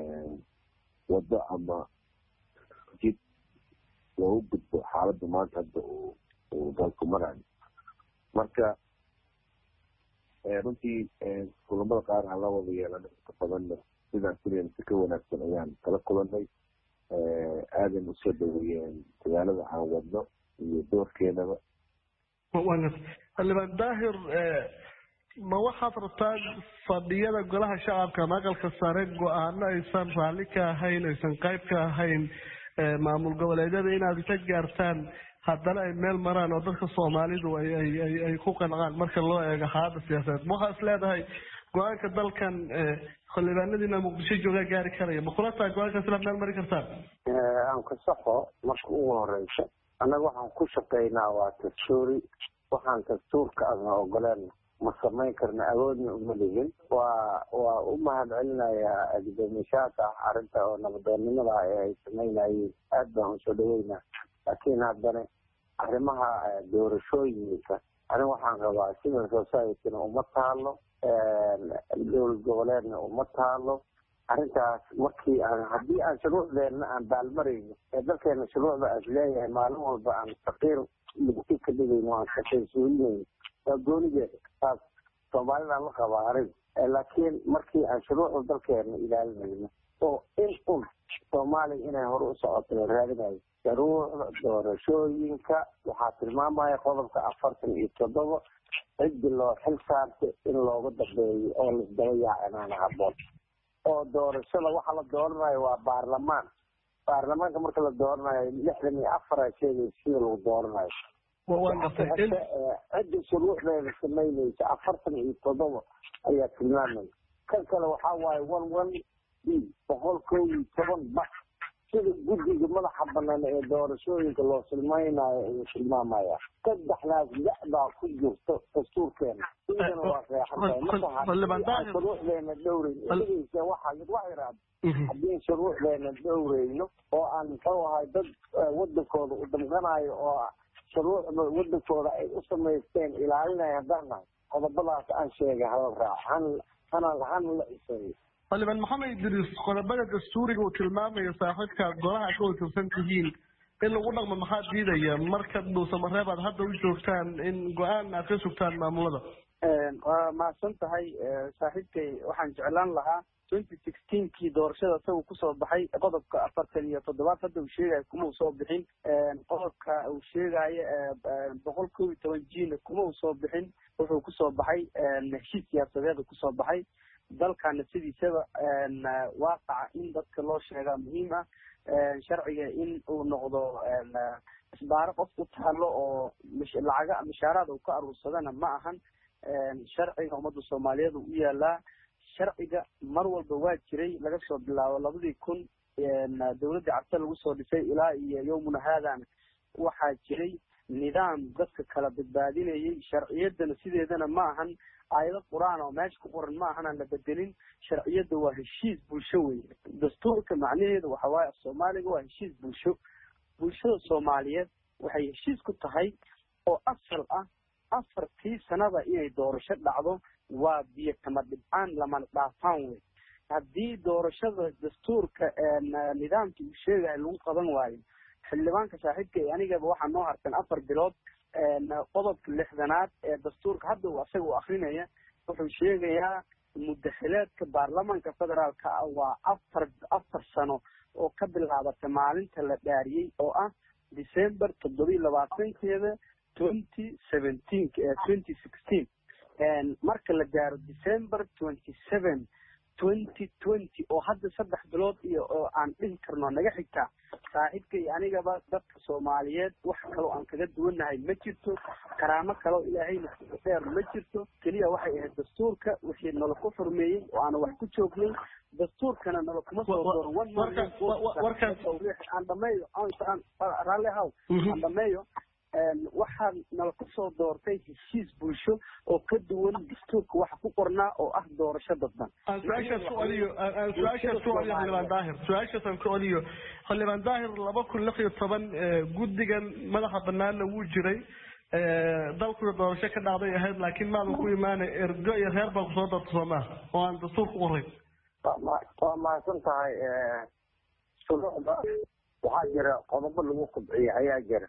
waddo ama jid loogu gudbo xaaladda maanta hadda uu dalku marayo marka runtii kulamada qaar aan la wada yeelanay inta badanna sidaan filayna si ka wanaagsan ayaan kala kulanay aadan usoo dhaweeyeen dadaalada aan wadno iyo doorkeenaba xildhibaan daahir ma waxaad rabtaa fadhiyada golaha shacabka maqalka sare go-aano aysan raalli ka ahayn aysan qayb ka ahayn maamul goboleedyada inaad ka gaartaan haddana ay meel maraan oo dadka soomaalidu ay ku qancaan marka loo eego xaalada siyaasadeed ma waxaa is leedahay go-aanka dalkan xildhibaanadiina muqdisho joogaa gaari karaya ma kula tahay go-aankaas inaad meel mari kartaan aan ka saxo marka ugu horeysa annaga waxaan ku shaqaynaa waa dastuuri waxaan dastuurka adna ogoleen ma samayn karna awoodna uma ligin waa u mahadcelinayaa gudoomiyaasha arrinta oo nabadoonnimada ee ay samaynayeen aad baan usoo dhaweynaa laakiin haddana arrimaha doorashooyinka aniga waxaan rabaa civil society-na uma taalo dowlad goboleedna uma taalo arrintaas markii haddii aan shuruucdeenna aan baalmarayno ee dalkeena shuruucda aas leeyahay maalin walba aan faqiir mugti ka dhigayno aan shaqaysuulinayno waa goonigeeda taas soomaalidaan la qabaa aniga laakiin markii aan shuruucda dalkeena ilaalinayno oo in soomaaliya inay hore u socoto la raadinayo shuruucda doorashooyinka waxaa tilmaamaya qodobka 47 ciddi loo xil saartay in looga dambeeyo oo laisdaba yaacinaana habboon oo doorashada waxa la dooranayo waa baarlamaanka marka la dooranayo 64 sheegay sida lagu dooranayo ciddi shuruucdeeda samaynaysa 47 ayaa tilmaamaya kan kale waxaa waaye 111 ba sida guddiga madaxa banaan ee doorashooyinka loo silmaynayo ayuu tilmaamaya saddexdaas baa ku jirto dastuurkeena sidana waa reexantahay shuruucdeena dhowreyn haddii shuruucdeena dhowreyno oo aan muxuu ahay dad wadankooda u damqanayo oo shuruucda wadankooda ay u samaysteen ilaalinaya haddaan nahay qodobadaas aan sheegay hala raac hana la iseeyo xildhibaan maxamed idriis qodobada dastuuriga uu tilmaamayo saaxiibka golaha ka watirsan tihiin in lagu dhaqmo maxaa diidaya marka dhuusamareeb aad hadda u joogtaan in go-aan aad ka sugtaan maamulada waa mahadsan tahay saaxiibkay waxaan jeclaan lahaa 2016kii doorashada isagu kusoo baxay qodobka 47 hadda uu sheegayo kuma uu soo bixin qodobka uu sheegayo 111G kuma uu soo bixin wuxuu kusoo baxay heshiis siyaasadeed kusoo baxay dalkana sidiisaba waaqaca in dadka loo sheegaa muhiim ah sharciga in uu noqdo isbaaro qof u taalo oo lacaga mishaaraad uu ka aruursadana ma ahan sharciga ummadda soomaaliyeed u yaalaa sharciga mar walba waa jiray laga soo bilaabo 2000 dowladda cabta lagu soo dhisay ilaa iyo yowmuna haadana waxaa jiray nidaam dadka kala badbaadinayay sharciyadana sideedana ma ahan aayado quraan oo meesha ku qoran ma ahan aan la bedelin sharciyada waa heshiis bulsho weeye dastuurka macnaheedu waxa waaye Soomaaliga waa heshiis bulshada Soomaaliyeed waxay heshiis ku tahay oo asal ah 4 sanada inay doorasho dhacdo waa biyo kama dhibcaan lama dhaafaan wey haddii doorashada dastuurka nidaamkii uu sheegay lagu qaban waayo xildhibaanka saaxiibka anigaba waxaa noo harsan 4 bilood qodobka 60aad ee dastuurka hadda uu asaga u akrinaya wuxuu sheegayaa mudaxileedka baarlamaanka federaalka waa 4 sano oo ka bilaabata maalinta la dhaariyay oo ah December 27 2016 marka la gaaro December 27 2020 oo hadda 3 bilood iyo oo aan dhihi karno naga xigta saaxiibkay anigaba dadka Soomaaliyeed wax kale aan kaga duwanahay ma jirto karaamo kale ilaahayna dheer ma jirto kaliya waxay ahayd dastuurka wixii nala ku xurmeeyay oo aan wax ku joognay dastuurkana nala kuma soo dooran warkan aan dhameeyo aan raalli haw aan dhameeyo waxaan nala ku soo doortay heshiis bulsho oo ka duwan dastuurka waxa ku qornaa oo ah doorasho dadban xildhibaan daahir 2016 guddigan madaxa banaanna wuu jiray dalkuna doorasho ka dhacday ahayd laakiin maadan ku imaanay ergo iyo reer baa kusoo darta Soomaaliya oo aan dastuur ku qoray waa mahadsan tahay shuruucda waxaa jira qodobo lagu kobciyay ayaa jira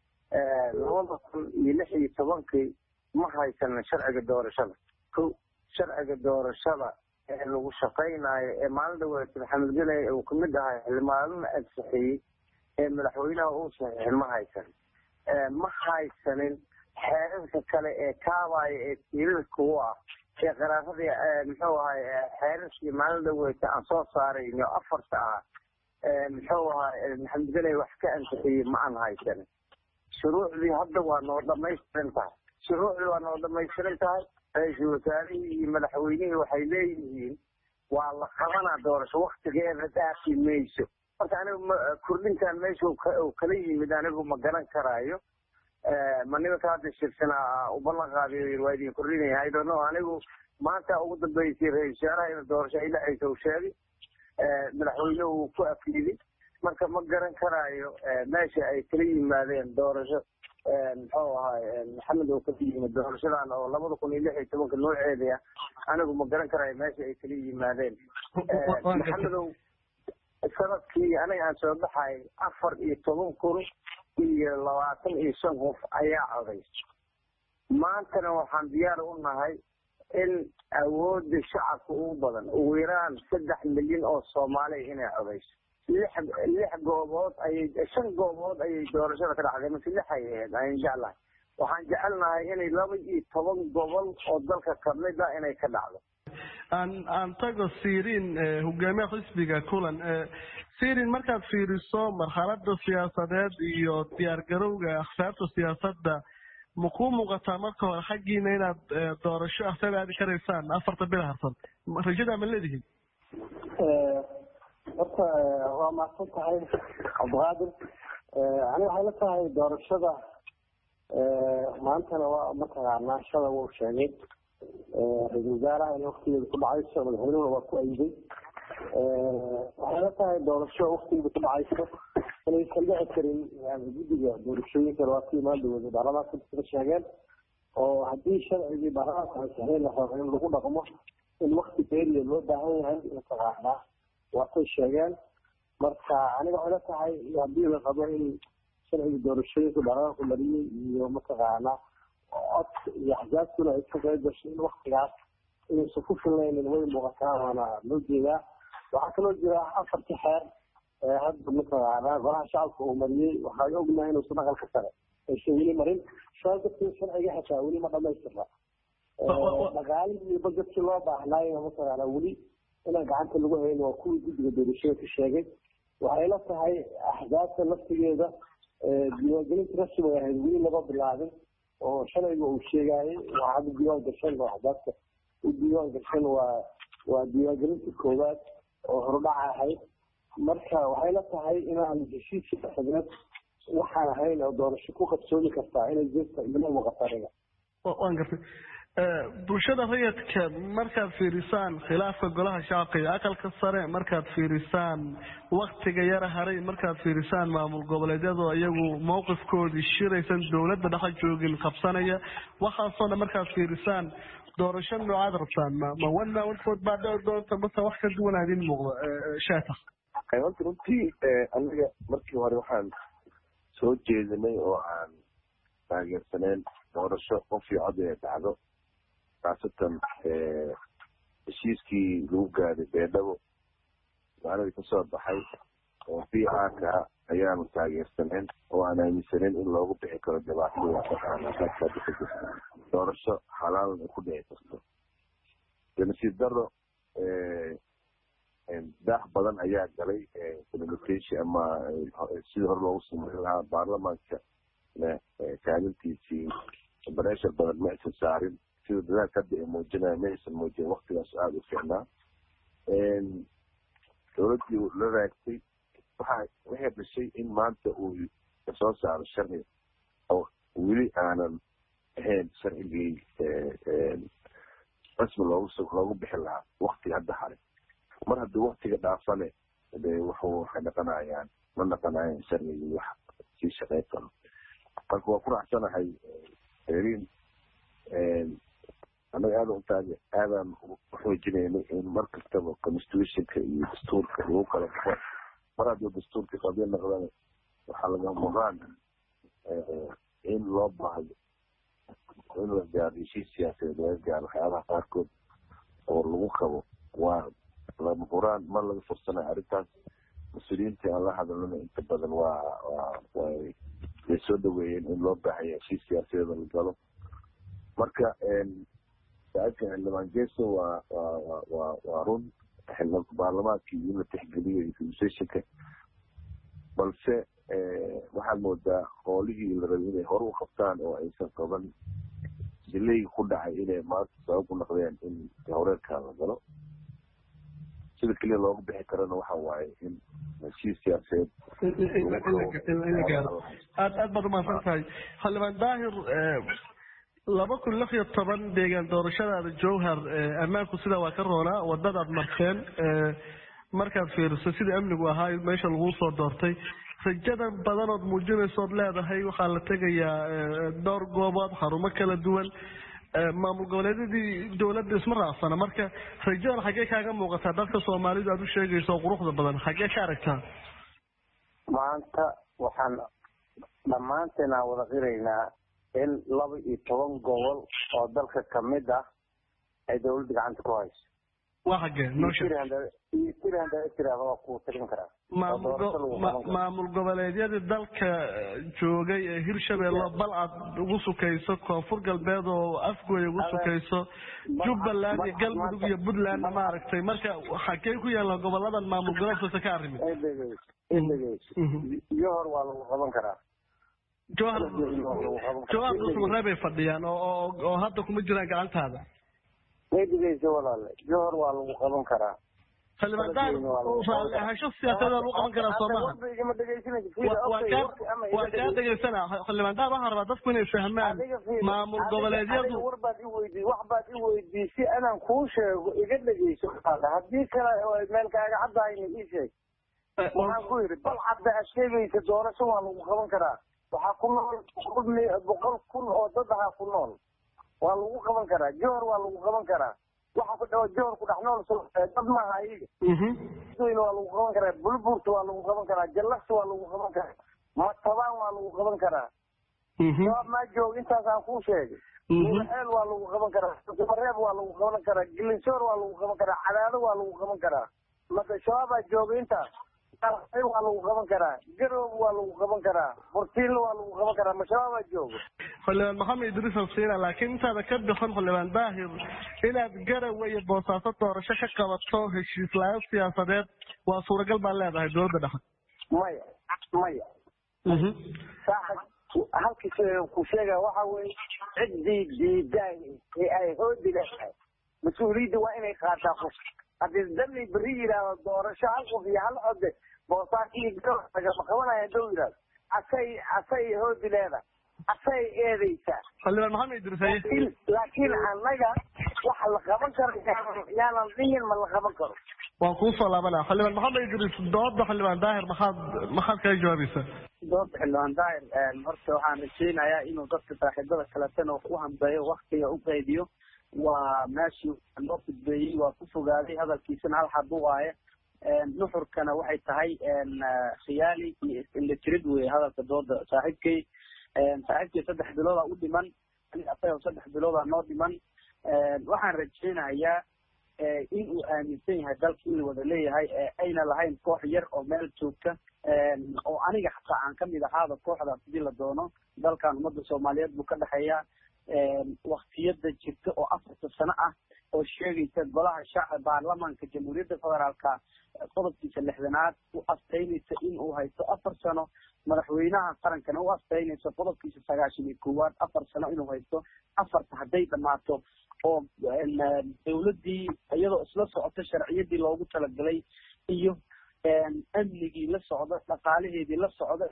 2016 ma haysan sharciga doorashada sharciga doorashada ee lagu shaqeynayo ee maalinta wada Maxamed Galay uu kamid ahay xilmaadna ansixiyay ee madaxweynaha uu saxiixay ma haysanin xeerarka kale ee kaabaya ee tiirada kuwa ah ee qaraafadii muxuu ahay xeerarkii maalin dhaweyta aan soo saarayno afarta ah muxuu ahay maxamed ganay wax ka ansixiyey ma aan haysanin shuruucdii hadda waa noo dhamaystiran tahay ra-iisul wasaarihii iyo madaxweynihii waxay leeyihiin waa la qabanaa doorasho waktigeeda dhaafi mayso marka anigu kordhintaan meesha kala yimid anigu ma garan karaayo ma nimanka hadda shirsanaa u ballan qaadiyo waa idin kordhinaya I don't know anigu maanta ugu dambeysay ra-isul wasaaraha in doorasho ay dhacayso uu sheegay madaxweyne uu ku afliday marka ma garan karaayo meesha ay kala yimaadeen doorasho muxuu ahay maxamed oo kala yimid doorashadan oo 2016 nooceeda anigu ma garan karaayo meesha ay kala yimaadeen maxamedow sanadkii aniga aan soo baxay 14,000 iyo 25 qof ayaa codaysay maantana waxaan diyaar u nahay in awoodda shacabka ugu badan ugu yaraan 3 milyan oo Soomaali inay codayso 6 goobood ayay 5 goobood ayay doorashada ka dhacday ma 6 ayay jeclahay waxaan jecelnahay inay 12 gobol oo dalka kamid ah inay ka dhacdo aan tago Siirin hogaamiyaha xisbiga kulan Siirin markaad fiiriso marxaladda siyaasadeed iyo diyaar garowga axsaabta siyaasadda ma ku muuqataa marka hore xaggiina inaad doorasho axsaab aadi karaysaan 4 bil harsan rajada ma leedihiin horta waa mahadsan tahay Abdulqaadir aniga waxay la tahay doorashada maantana waa mataqaanaa shada uu sheegay ra-iisul wasaaraha in waqtigeeda ku dhacayso madaxweynuhu waa ku ayday waxay la tahay doorasho waqtigeeda ku dhacayso inay ka dhici karin guddiga doorashooyinka waa ku imaan dowladda baarlamaanka ka sheegeen oo haddii sharcigii baarlamaanka ay saxeen la rabo in lagu dhaqmo in waqti dheeriya loo baahan yahay mataqaanaa waa kay sheegeen marka aniga waxay la tahay haddii la rabo in sharciga doorashooyinka baarlamaanku mariyey iyo mataqaanaa cod iyo axsaabtuna ay ka qayb gashay in waktigaas inaysan ku filnaynin way muuqataa waana loo jeedaa waxaa kaloo jira 4 xeer hadda mataqaanaa golaha shacabka uu mariyey waxaan ognahay inuusan aqalka sare aysan weli marin sharciga xitaa weli ma dhamaystirna dhaqaalihii bajetkii loo baahnaayo mataqaanaa weli inaan gacanta lagu hayn waa kuwii guddiga doorashada ka sheegay waxay la tahay axsaabta laftigeeda diiwaangelinta rasmi ay ahayd weli lama bilaabin oo shalayga uu sheegayay waxaa hadda diiwaan gashan oo axsaabta u diiwaan gashan waa diiwaangelinta koowaad oo horudhaca ahayd marka waxay la tahay inaan heshiiskii siyaasadeed waxaan ahayn oo doorasho ku qabsoomi kartaa inay jirta ila muuqata aniga waan gartay bulshada rayidka markaad fiirisaan khilaafka golaha shacabka iyo aqalka sare markaad fiirisaan waqtiga yara haray markaad fiirisaan maamul goboleedyada iyagu mowqifkoodii shiraysan dowladda dhexe joogin qabsanaya waxaasoo dhan markaad fiirisaan doorasho noocaad rabtaan ma wana warkood baa doonta mase wax ka duwan aad in muuqdo shaatax horta runtii aniga markii hore waxaan soo jeedinay oo aan taageersaneen doorasho qof iyo cod ee dhacdo khaasatan heshiiskii lagu gaaday beedhabo magaaladii kasoo baxay oo PR-ka ayaanu taageersaneen oo aan aaminsaneen in loogu bixi karo dhibaatada doorasho xalaalna ku dhici karto nasiib daro daax badan ayaa galay implementation ama sidii hore loogu sameyn lahaa baarlamaanka kaalintiisii bareshar badan ma aysan saarin sida dadaalka hadda ay muujinaya ma aysan muujin waktigaas aada u fiicnaa dowladdii la raagtay waxay dhashay in maanta uu kasoo saaro sharci oo weli aanan ahayn sharcigii rasmi loogu bixi lahaa waktiga hadda haray mar haddii waktiga dhaafane de waxay dhaqanayaan ma dhaqanayaan sharcigii wax sii shaqeyn karo marka waa ku raacsanahay erin anaga aadaan uxoojinayna in mar kastaba constitutionka iyo dastuurka lagu kala baxo mar haddii dastuurka qadiya noqdana waxaa laga muqaan in loo baahdo in la gaaro heshiis siyaasadeed laga gaaro waxyaabaha qaarkood oo lagu qabo waa lama huraan mar laga fursanayo arrintaas mas-uuliyiintii aan la hadalana inta badan way way soo dhaweeyeen in loo baahaya heshiis siyaasadeed la galo marka saaxiibka xildhibaan jeeso waa run baarlamaanka in la tixgeliyo institutionka balse waxaad moodaa hoolihii la rabay inay hore u qabtaan oo aysan qaban dilayga ku dhacay inay maanta sabab u noqdeen in horeerkaa la galo sida keliya looga bixi karana waxa waaye in heshiis siyaasadeed aad baad umahadsan tahay xildhibaan daahir 2016 deegaan doorashadaada jowhar ammaanku sidaa waa ka roonaa wadadaad marteen markaad fiiriso sida amnigu ahaa meesha lagu soo doortay rajadan badanood muujinaysood leedahay waxaa la tegayaa dhowr goobood xarumo kala duwan maamul goboleedyadii dowladda isma raacsana marka rajadan xaggee kaaga muuqataa dadka soomaalidu aad u sheegayso quruxda badan xaggee ka aragtaa maanta waxaan dhammaanteen aan wada qiraynaa in 12 gobol oo dalka kamid ah ay dowladda gacanta ku hayso waa xaggee waa ku tarin karaa maamul goboleedyadii dalka joogay ee hirshabeelle balcad ugu sukayso koonfur galbeed oo afgooy ugu sukayso jubbaland iyo galmudug iyo puntland maaragtay marka xagee ku yaalla goboladan maamul goboleedka ka arrimin johor waa lagu qaban karaa johor dhulka bay fadhiyaan oo hadda kuma jiraan gacantaada meedigaysa walaale johor waa lagu qaban karaa hasho siyaasadeed lagu qaban karaa Soomaaliya waa kaa dhegaysana xildhibaan daahir waxaan rabaa dadku inay fahmaan maamul goboleedyadu wax baad i weydiisay anaan kuu sheego iga dhegeyso haddii kale meel kaaga caddaayna ii sheeg waxaan ku yidhi bal cadda aad sheegaysa doorasho waa lagu qaban karaa waxaa ku nool 100,000 oo dad ahaa ku nool waa lagu qaban karaa johor waa lagu qaban karaa waxa ku dhaw johor ku dhaxnool dad ma aha iyaga waa lagu qaban karaa bulburta waa lagu qaban karaa jallaqsi waa lagu qaban karaa matabaan waa lagu qaban karaa sabab ma joog intaas aan kuu sheegay meel waa lagu qaban karaa reeb waa lagu qaban karaa gilinsoor waa lagu qaban karaa cadaado waa lagu qaban karaa mada shabaabaa jooga intaas waa lagu qaban karaa garoob waa lagu qaban karaa burtiinla waa lagu qaban karaa mashabaabaa jooga xildhibaan maxamed idriis alsiina laakiin intaada ka bixin xildhibaan daahir inaad garowe iyo boosaaso doorasho ka qabato heshiis la-aan siyaasadeed waa suuragal baan leedahay dowladda dhexe maya halkii ku sheega waxa weye ciddii diidaay ee ay hoodi leedahay mas-uuliyadda waa inay qaataa qof haddii dallay berri yidhaahdo doorasho hal qof iyo hal code boosaaso iyo garowe lagama qabanaya hadduu yidhahdo asay hoodi leedahay asay eedaysaa xildhibaan maxamed idriis laakiin annaga waxa la qaban karo yaanan dhihin ma la qaban karo waan kuu soo laabanaa xildhibaan maxamed idriis dooda xildhibaan daahir maxaad kaga jawaabaysaa dooda xildhibaan daahir horta waxaan rajeynayaa inuu dadka saaxiibada kaletana wax u hambeeyo waktiga u qaydiyo waa meeshii loo fudbeeyey waa ku fogaaday hadalkiisana hal xab u waaye nuxurkana waxay tahay khiyaali iyo isindhatirid weye hadalka dooda saaxiibkay 3 biloodaa u dhiman asaga 3 biloodaa noo dhiman waxaan rajeynayaa in uu aaminsan yahay dalka in la wada leeyahay ayna lahayn koox yar oo meel joogta oo aniga xataa aan kamid ahaada kooxdaas hadii la doono dalkan ummadda soomaaliyeed buu ka dhexeeyaa waktiyada jirta oo 4 sano ah oo sheegaysa golaha baarlamaanka jamhuuriyadda federaalka qodobkiisa 6aad u astaynaysa in uu haysto 4 sano madaxweynaha qarankana u astaynaysa qodobkiisa 91aad 4 sano inuu haysto 4 hadday dhamaato oo dowladii iyadoo isla socota sharciyadii loogu talagalay iyo amnigii la socda dhaqaalaheedii la socda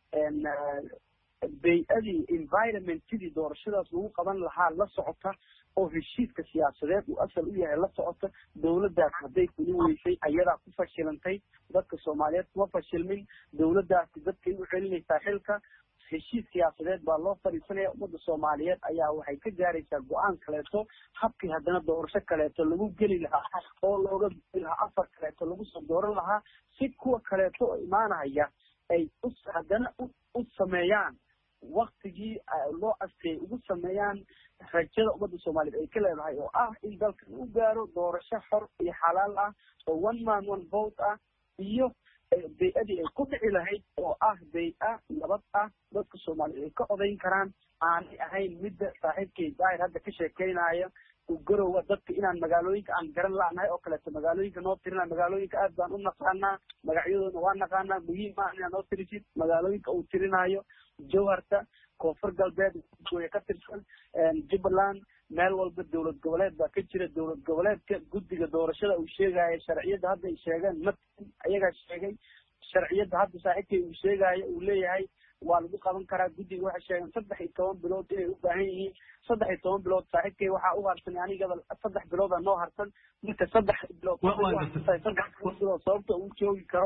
bay-adii environmentidii doorashadaas lagu qaban lahaa la socota oo heshiiska siyaasadeed uu asal u yahay la socota dowladdaas hadday kuli weysay ayadaa ku fashilantay dadka soomaaliyeed kuma fashilmin dowladdaasi dadkay u celinaysaa xilka heshiis siyaasadeed baa loo fadhiisanaya ummadda soomaaliyeed ayaa waxay ka gaaraysaa go-aan kaleeto habkii haddana doorasho kaleeto lagu geli lahaa oo looga geli lahaa 4 kaleeto lagu soo dooran lahaa si kuwa kaleeto oo imaanaya ay haddana u sameeyaan waktigii loo asteeyay ugu sameeyaan rajada ummadda soomaaliyeed ay ka leedahay oo ah in dalkan u gaaro doorasho xor iyo xalaal ah oo 1 man 1 vote ah iyo bay-adii ay ku dhici lahayd oo ah bay-a nabad ah dadka soomaaliya ay ka odayn karaan aanay ahayn midda saaxiibkay daahir hadda ka sheekeynaya garowa dadka inaan magaalooyinka aan garan la'nahay oo kaleeto magaalooyinka noo tirina magaalooyinka aad baan u naqaanaa magacyadoodna waa naqaanaa muhiim ah inaad noo tirisid magaalooyinka uu tirinayo jawharta koonfur galbeed way ka tirsan jubbaland meel walba dowlad goboleed baa ka jira dowlad goboleedka guddiga doorashada uu sheegaya sharciyadda hadda ay sheegeen matin ayagaa sheegay sharciyadda hadda saaxiibkay uu sheegayo uu leeyahay waa lagu qaban karaa guddiga waxay sheegeen 13 bilood inay u baahan yihiin 13 bilood saaxiibkay waxaa u harsan anigaba 3 bilooda noo harsan marka 3 bilood sababta uu joogi karo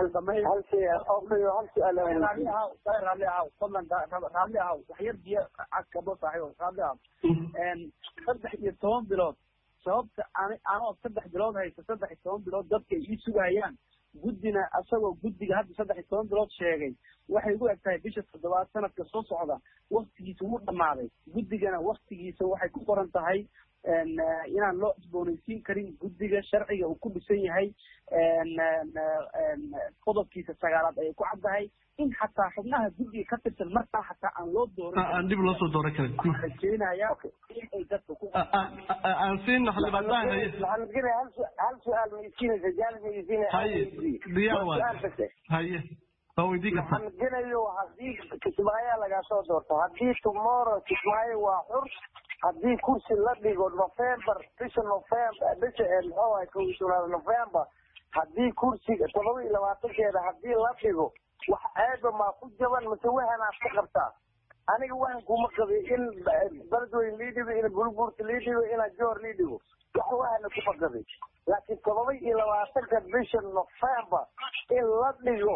waxyar biyo cagkabo saaxiib raalli ahaw 13 bilood sababta anoo 3 bilood haysta 13 bilood dadka ii sugayaan guddina asagoo guddiga hadda 13 bilood sheegay waxay ugu egtahay bisha 7 sanadka soo socda waqtigiisa wuu dhamaaday guddigana waqtigiisa waxay ku qoran tahay inaan loo cusboonaysiin karin guddiga sharciga uu ku dhisan yahay qodobkiisa 9aad ayay ku caddahay in xataa xubnaha guddiga ka tirsan markaa xataa aan loo dooran dib loo soo dooran karin rajeenaya in ay dadka ku aan siin xildhibaan hal su'aal weydiinaysa jaalib weydiinaya diyaar waay haye maxamed genayo haddii kismaayo lagaa soo doorto haddii tomorrow kismaayo waa xur haddii kursi la dhigo November bisha November bisha November haddii kursiga 27 haddii la dhigo wax aad ma ku jaban mise waxana ka qabtaa aniga waxaan kuma qabay in Beledweyne liidigo in Bulburta liidigo in Joor liidigo waxana kuma qabay laakiin 27 bisha November in la dhigo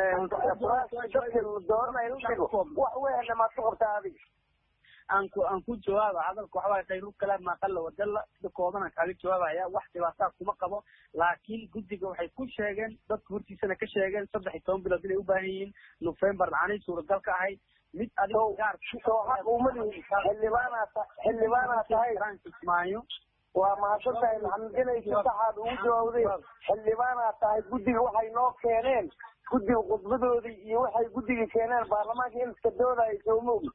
aan ku jawaaba hadalka waxbaa khayru kalaam ma qalla wadalla sida koodana kaaga jawaabaya wax dhibaataa kuma qabo laakiin guddiga waxay ku sheegeen dadka hortiisana ka sheegeen 13 bilood inay u baahan yihiin November aanay suuragal ka ahayd mid adiga gaar soo xaq uma lihi xildhibaana tahay ismaayo waa mahadsantahay maxamed inay si saxaad ugu jawaabday xildhibaana tahay guddiga waxay noo keeneen guddiga khudbadoodii iyo waxay guddiga keeneen baarlamaanka in iska doodaya soo moogi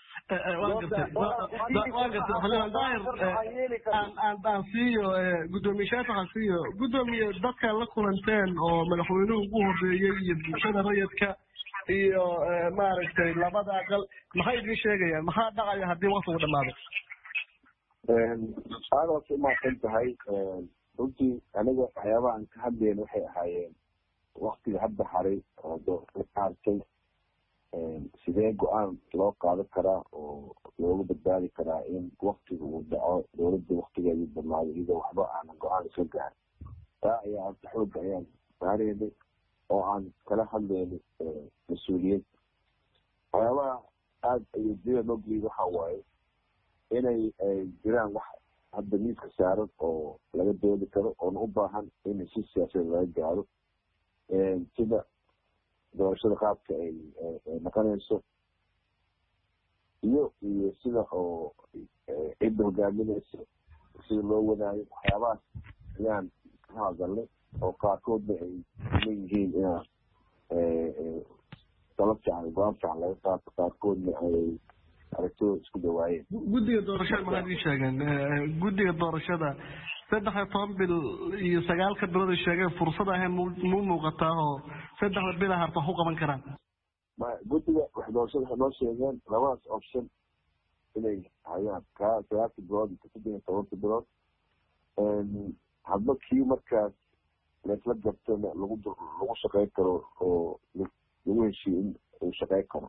aan siiyo guddoomiyaasha waxaan siiyo guddoomiye dadka la kulanteen oo madaxweynuhu ugu horeeyey iyo bulshada rayidka iyo maaragtay labada aqal maxay idin sheegayaan maxaa dhacaya haddii waqtigu dhamaado aad waad u mahadsan tahay runtii aniga waxyaabaha aan ka hadlayna waxay ahaayeen waktiga hadda haray oo doorka ka hartay sidee go-aan loo qaadan karaa oo looga badbaadi karaa in waktiga uu dhaco dowladda waktigeedii dhamaaday iyadoo waxba aanan go-aan isla gaarin taa ayaa anta xooga ayaan saaraynay oo aan kala hadlaynay mas-uuliyiinta waxyaabaha aada ayadiida noo geliyay waxaa waaye inay jiraan wax hadda miiska saaran oo laga doodi karo oona u baahan in si siyaasadeed laga gaaro sida doorashada qaabka ay noqonayso iyo sida oo cidda hogaaminayso sida loo wadaayo waxyaabahaas ayaan ka hadalnay oo qaarkoodna ay leeyihiin inaa talo fiican go-aan fiican laga qaato qaarkoodna ay aragtooda isku dhawaayeen guddiga doorashada maxaa idin sheegeen guddiga doorashada 13 bil iyo 9 bilood ay sheegeen fursad ahayn muu muuqataa oo 3 bil harta wax u qaban karaan guddiga wax doorashada waxay noo sheegeen labadaas option inay hayaan kaa 9 bilood iyo 10 bilood hadba kii markaas laisla gartona lagu shaqeyn karo oo lagu heshiiyo in uu shaqeyn karo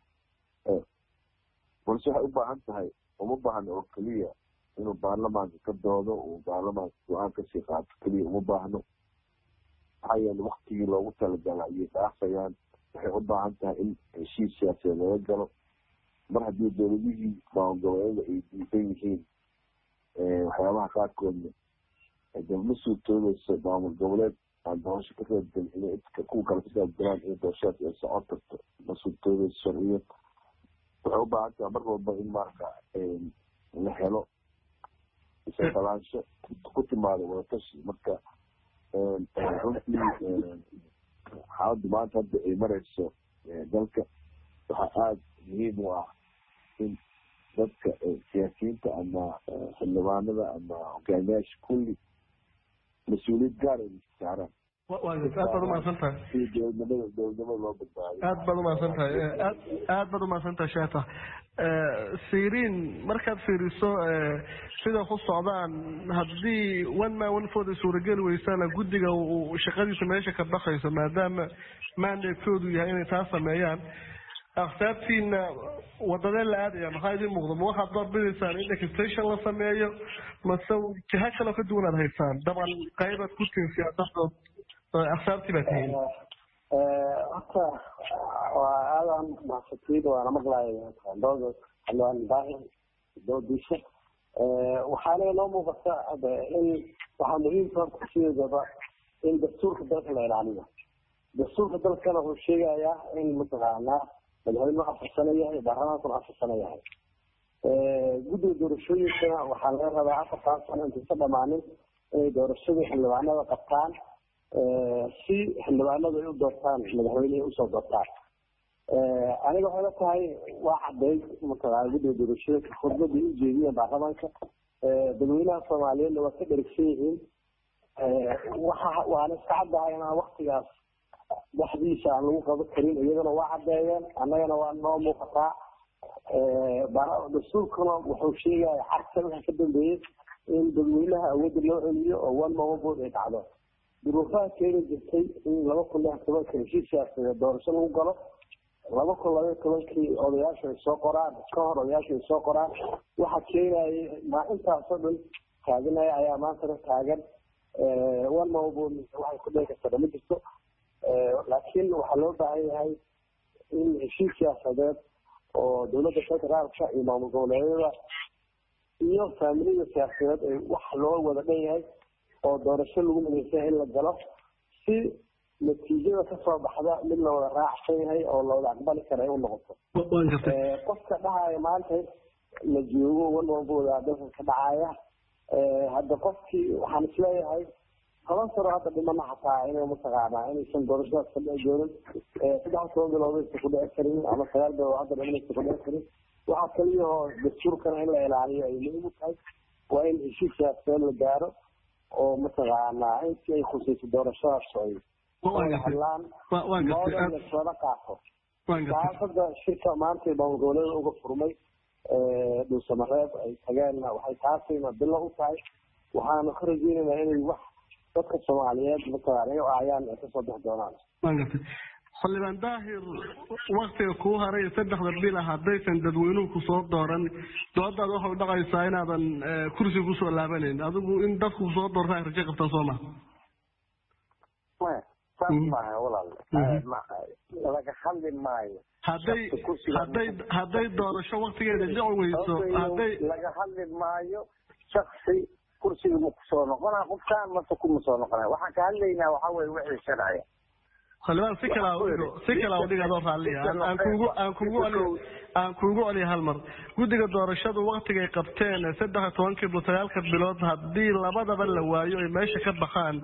balse waxay u baahan tahay uma baahno oo keliya inuu baarlamaanka ka doodo uu baarlamaanka go-aan kasii qaato keliya uma baahno maxaa yeele waktigii loogu talagala ayay dhaafayaan waxay u baahan tahay in heshiis siyaasadeed laga galo mar haddii dowladihii maamul-goboleeda ay diidan yihiin waxyaabaha qaarkoodna ma suurtoodayso maamul goboleed aan doorasho ka qaybgelin inay kuwa kale ka qaybgalaan in doorashadaas ay socon karto ma suurtoodayso sharciyeed waxay u baahan tahay mar walba in marka la helo isaqalaansho ku timaado wadatashi marka runtii xaaladdu maanta hadda ay marayso dalka waxaa aada muhiim u ah in dadka siyaasiyiinta ama xildhibaanada ama hogaamiyaasha kulli mas-uuliyad gaar ay saaraan aad baad umahadsantahay si dowladnimada loo badbaadiyo aad baad umahadsantahay aad baad umahadsantahay sheeta siriin markaad fiiriso sida ku socdaan haddii one man one vote suurageli weysana guddiga uu shaqadiisa meesha ka baxayso maadaama mandatekoodu yahay inay taa sameeyaan akhtaabtiina wadadee la aadaya maxaa idin muuqda ma waxaad doorbidaysaan in extension la sameeyo mase jiha kaloo ka duwan aad haysaan dabcan qaybaad ku tihin siyaasadood akhtaabtii baa tihiin horta waa aadan mahadsantiid waana maqlaaya dooda xildhibaan daahir doodiisa waxaana noo muuqata in waxaa muhiimka horta sideedaba in dastuurka dalka la ilaaliyo dastuurka dalkana wuxuu sheegayaa in mataqaanaa madaxweynuhu 4 sano yahay baarlamaankuna 4 sano yahay guddiga doorashooyinkana waxaa laga rabaa 4 sano intaysa dhamaanin inay doorashadii xildhibaanada qabtaan si xildhibaanadu ay u doortaan madaxweynehay usoo doortaan aniga waxay la tahay waa caddeyd mataqaana guddiga doorashooyinka khudbadii u jeediyeen baarlamaanka dadweynaha soomaaliyeedna waa ka dherigsan yihiin waana iska caddahay inaan waktigaas dhexdiisa aan lagu qaban karin iyagana waa caddeeyeen annagana waa noo muuqataa dastuurkuna wuxuu sheegaya xarka waxa ka dambeeyey in dadweynaha awoodda loo celiyo oo one man one vote ay dhacdo duruufaha keeni jirtay in 2010 heshiis siyaasadeed doorasho lagu galo 2012 odayaasha ay soo qoraan ka hor odayaasha ay soo qoraan waxa keenayay intaasoo dhan taaganaya ayaa maantana taagan one man one vote waxay ku dhici kartaa ma jirto laakiin waxaa loo baahan yahay in heshiis siyaasadeed oo dowladda federaalka iyo maamul goboleedyada iyo faamiliyada siyaasadeed ay wax loo wada dhan yahay oo doorasho lagu midaysan in la galo si natiijada kasoo baxda mid la wada raacsan yahay oo la wada aqbali kara ay u noqoto qofka dhahaya maanta la joogo wanwabooda dalka ka dhacaya hadda qofkii waxaan isleeyahay 10 sano hadda dhimana xataa inay mataqaanaa inaysan doorashadaas ka dhici doonin 13 biloodaysa ku dhici karin ama 9 bilood hadda dhimanaysa ku dhici karin waxaa kaliya oo dastuurkana in la ilaaliyo ay muhiim u tahay waa in heshiis siyaasadeed la gaaro oo mataqaanaa intii ay khusayso doorashadaas ay hadlaan lasoola qaato saasada shirka maanta maamul goboleeda uga furmay dhuusamareeb ay tageenna waxay taasina bilo u tahay waxaana ka rajeynaynaa inay wax dadka soomaaliyeed mataqaana ay u aayaan ay kasoo bixi doonaan xildhibaan daahir waktiga kuu haray 3 bil haddaysan dadweynuhu kusoo dooran doodaada waxay u dhaqaysaa inaadan kursi kusoo laabanayn adigu in dadku kusoo doortaa rajo qabtaan soo maha laga hadli maayo hadday doorasho waktigeeda dhici weyso laga hadli maayo shaksi kursiga ma kusoo noqonaa qofkaan mase kuma soo noqonaa waxaan ka hadlaynaa waxaa weye wixii sharciya xildhibaan si kala udhiga adoo raalliya aan kuugu celiya hal mar guddiga doorashadu waktigay qabteen 13 bilood haddii labadaba la waayo ay meesha ka baxaan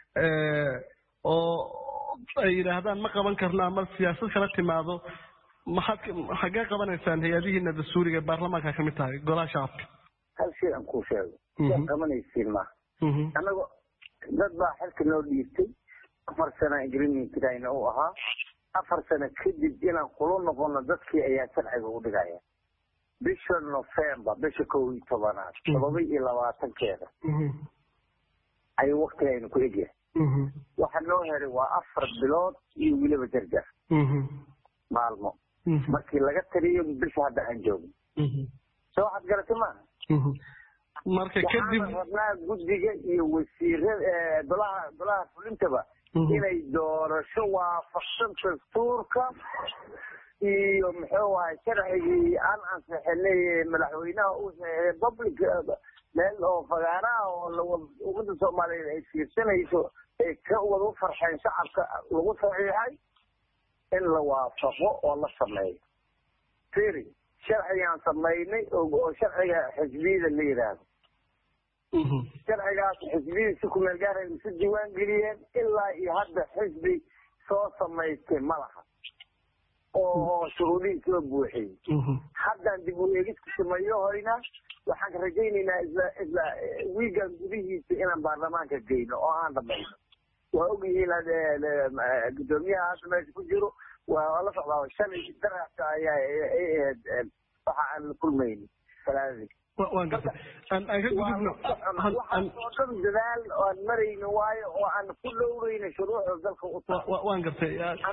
oo ay yidhaahdaan ma qaban karno ama siyaasad kala timaado xaggee qabanaysaan hay-adihiina dastuuriga baarlamaanka kamid tahay golaha shacabka hal shay aan kuu sheego yaa qabanaysiin ma annago dad baa xilka noo dhiibtay 4 sano agreementkayna uu ahaa 4 sano kadib inaan kula noqono dadkii ayaa sharciga u dhigaya bisha November bisha 11aad 2020keeda ayuu waqtigayna ku egyahay waxa loo heray waa 4 bilood iyo weliba jarjar maalmo markii laga taliyo bisha hadda aan joogno soo waxaad garatay maaha marka kadib rabnaa guddiga iyo wasiirada golaha fulintaba inay doorasho waafaqsan dastuurka iyo muxuu ahay sharcigii aan ansixinay madaxweynaha uu saxeeyay public meel oo fagaaraha oo ummadda soomaaliyeed ay fiirsanayso ay ka wada u farxeen shacabka lagu saxiixay in la waafaqo oo la sameeyo firi sharcigaan samaynay oo sharciga xisbiyada la yidhaahdo sharcigaas xisbiyada si ku meel gaar ay isu diiwaan geliyeen ilaa iyo hadda xisbi soo dhamaystay ma laha oo shuruudihii soo buuxiyey haddaan dib u eegis ku sameeyo hoyna waxaan rajaynaynaa isla wiigan gudihiisa inaan baarlamaanka geyno oo aan dhamayno waa ogyihiin gudoomiyaha hadda meesha ku jiro waa la socdaa shalay daraska ayaa ahayd waxa aan la kulmayni salaadii waan gartay aan ka gudubno waxaan dadaal aan marayno waayo oo aan ku dhowrayno shuruucda dalka waan gartay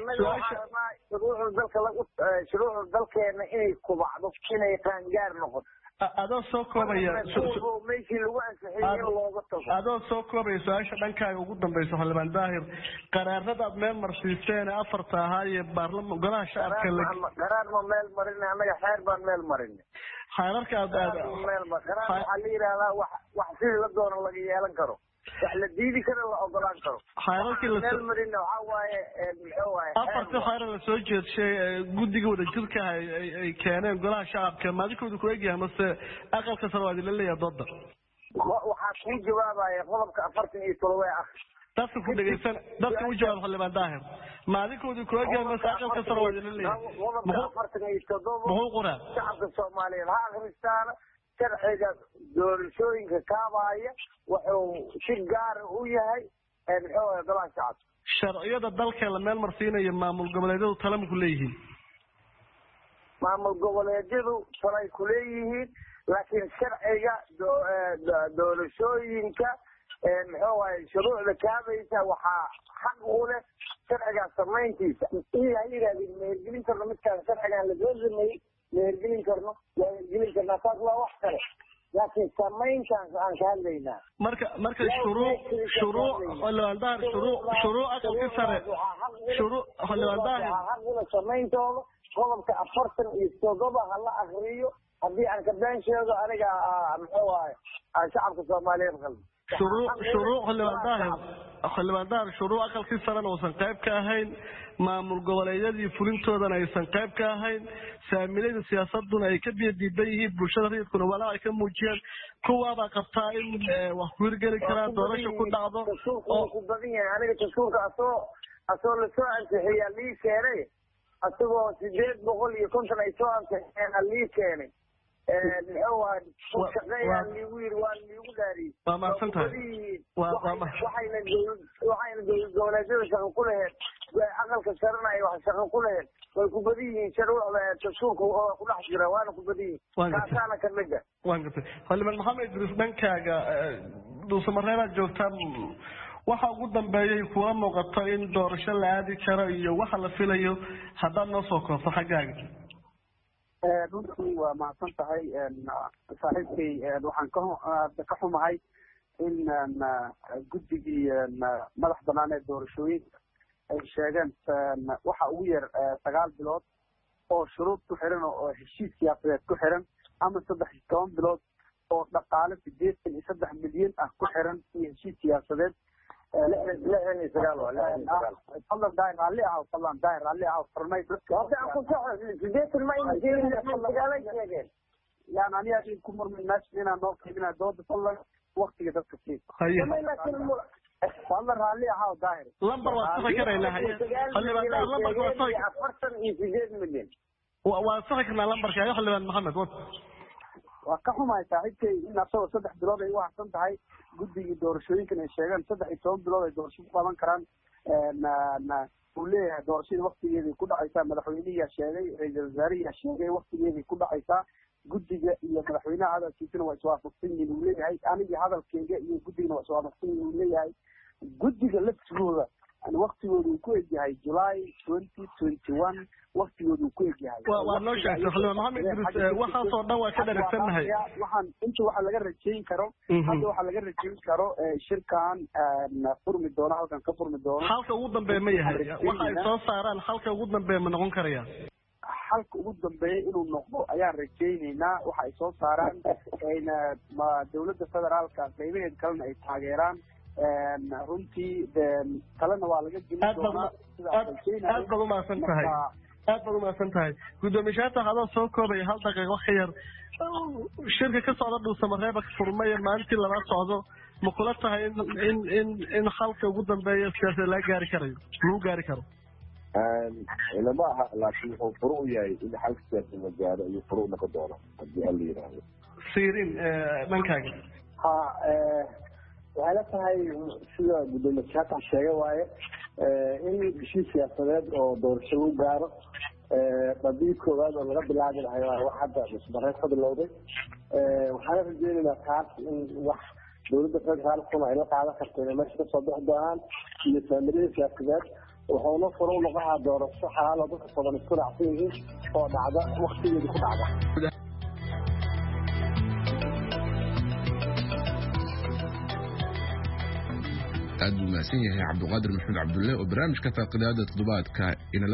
shuruucda dalkeena inay kubacdo inay qaangaar noqoto adoo soo koobaya meeshii lagu ansixiyay in looga tago adoo soo koobaya su-aasha dhankaaga ugu dambaysa xildhibaan daahir qaraarada aad meel marsiiseen afarta ahaa iyo baarlamaan golaha shacabka qaraar ma meel marin anaga xeer baan meel marin xeerarka qaraar waxaa la yidhahdaa wax sidii la doono laga yeelan karo wax la diidi karo la ogolaan karo meel marin waxaa waaye afartii xeer la soo jeedshay guddiga wadajirka ay keeneen golaha shacabka maadinkooda ku egyahay mase aqalka sare waad ila leeyahay dooda waxaa kuu jawaabaya qodobka 47 ah dadka ku dhageysan dadka u jawaab xildhibaan daahir maadinkooda ku egyahay mase aqalka sare waad ila leeyahay muxuu qoraa shacabka Soomaaliyeed ha akhristaana sharciga doorashooyinka kaabaya wuxuu si gaar u yahay golaha shacabka sharciyada dalka la meel marsiinayo maamul goboleedyadu talo ku leeyihiin maamul goboleedyadu talo ku leeyihiin laakiin sharciga doorashooyinka shuruucda kaabaysa waxaa xaq u leh sharciga samayntiisa iyo ay yiraahdeen mehergelin karno midkaan sharcigan la soo sameeyey mehergelin karno waa mehergelin karnaa taas waa wax kale laakiin samayntaan aan ka hadlaynaa marka shuruuc aqalka sare xaqula samayntooda qodobka 47 ha la akriyo haddii aan ka been sheego aniga muxuu waaye aan shacabka Soomaaliyeed qalbi shuruuc xildhibaan daahir shuruuc aqalkii sarena uusan qayb ka ahayn maamul goboleedyadii fulintoodana aysan qayb ka ahayn saamilayda siyaasaduna ay ka diidan yihiin bulshada rayidkuna walaa ay ka muujiyeen kuwaabaa qabtaa in wax ku hirgeli karaan doorasho ku dhacdo oo ku badan yahay aniga tasuulka asoo la soo ansixiyaa lii keenay asagoo 850 ay soo ansixiyeen lii keenay waa mahadsan tahay waxayna goboleedyada shaqo ku laheed aqalka sarena ay wax shaqo ku laheed way ku badan yihiin shuruucda tasuulka oo ku dhex jira waana ku badan yihiin kaasaana ka mid ah waan gartay xildhibaan maxamed idriis dhankaaga dhuusamareebaad joogtaa waxa ugu dambeeyay kuwa muuqato in doorasho la aadi karo iyo waxa la filayo haddaad noo soo koobto xaggaaga runtii waa mahadsan tahay saaxiibkay waxaan ka xumahay in guddigii madax banaan ee doorashooyinka ay sheegeen waxa ugu yar 9 bilood oo shuruud ku xiran oo heshiis siyaasadeed ku xiran ama 13 bilood oo dhaqaale 83 milyan ah ku xiran iyo heshiis siyaasadeed فضل داير عليها وطلعن داير عليها وفرمي يعني أنا أجي كمر من الناس هنا نوقف هنا دود طلع وقت يقدر كثير فضل عليها وداير لمبر وصفك كره هي خلي بالك لمبر وصفك أفرسن يزيد مليون وصفك إن لمبر شيء خلي محمد waa ka xumahay saaxiibkay in asagoo 3 bilood ay u harsan tahay guddiga doorashooyinka ay sheegaan 13 bilood ay doorasho ku qaban karaan uu leeyahay doorashada waqtigeedii ku dhacaysa madaxweynaha sheegay ra'iisul wasaaraha sheegay waqtigeedii ku dhacaysa guddiga iyo madaxweynaha hadalkiisana waa iswaafaqsan yihiin uu leeyahay aniga hadalkayga iyo guddigana waa iswaafaqsan yihiin uu leeyahay guddiga laftigooda waqtigoodu uu ku egyahay July 2021 waqtigoodu uu ku egyahay waa noo sheegtay xildhibaan maxamed idriis waxa soo dhan waa ka dheregsannahay waxaan inta waxa laga rajayn karo hadda waxa laga rajayn karo shirkan furmi doona halkan ka furmi doona halka ugu dambeeya ma yahay waxa ay soo saaraan halka ugu dambeeya ma noqon karaya halka ugu dambeeya inuu noqdo ayaan rajaynaynaa waxa ay soo saaraan dowladda federaalka qaybaheeda kalena ay taageeraan runtii kalena waa laga gelin doonaa aad baad umahadsan tahay guddoomiyaasha hadoo soo koobaya hal daqiiqo wax yar shirka ka socda dhuusamareeba furmay maalintii labaad socdo ma kula tahay in halka ugu dambeeya siyaasada lagu gaari karo lama aha laakiin wuxuu furu u yahay in xalka siyaasada la gaaro iyo furu u noqon doono haddii hal la yidhaahdo siirin dhankaaga waxay la tahay sida gudoomiye shaatax sheegay waaye in heshiis siyaasadeed oo doorasho lagu gaaro badii koowaad oo laga bilaabi lahay waa wax hadda musbareed ka bilowday waxaana rajeynaynaa taas in wax dowladda federaalkuna ay la qaadan karto inay meesha kasoo bixi doonaan iyo saamilada siyaasadeed wuxuuna furo u noqonayaa doorasho xalaal oo dadka badan isku raacsan yihiin oo dhacda waktigeeda ku dhacda aad buu mahadsan yahay cabdiqaadir maxamed cabdulle oo barnaamijka faaqidaada toddobaadka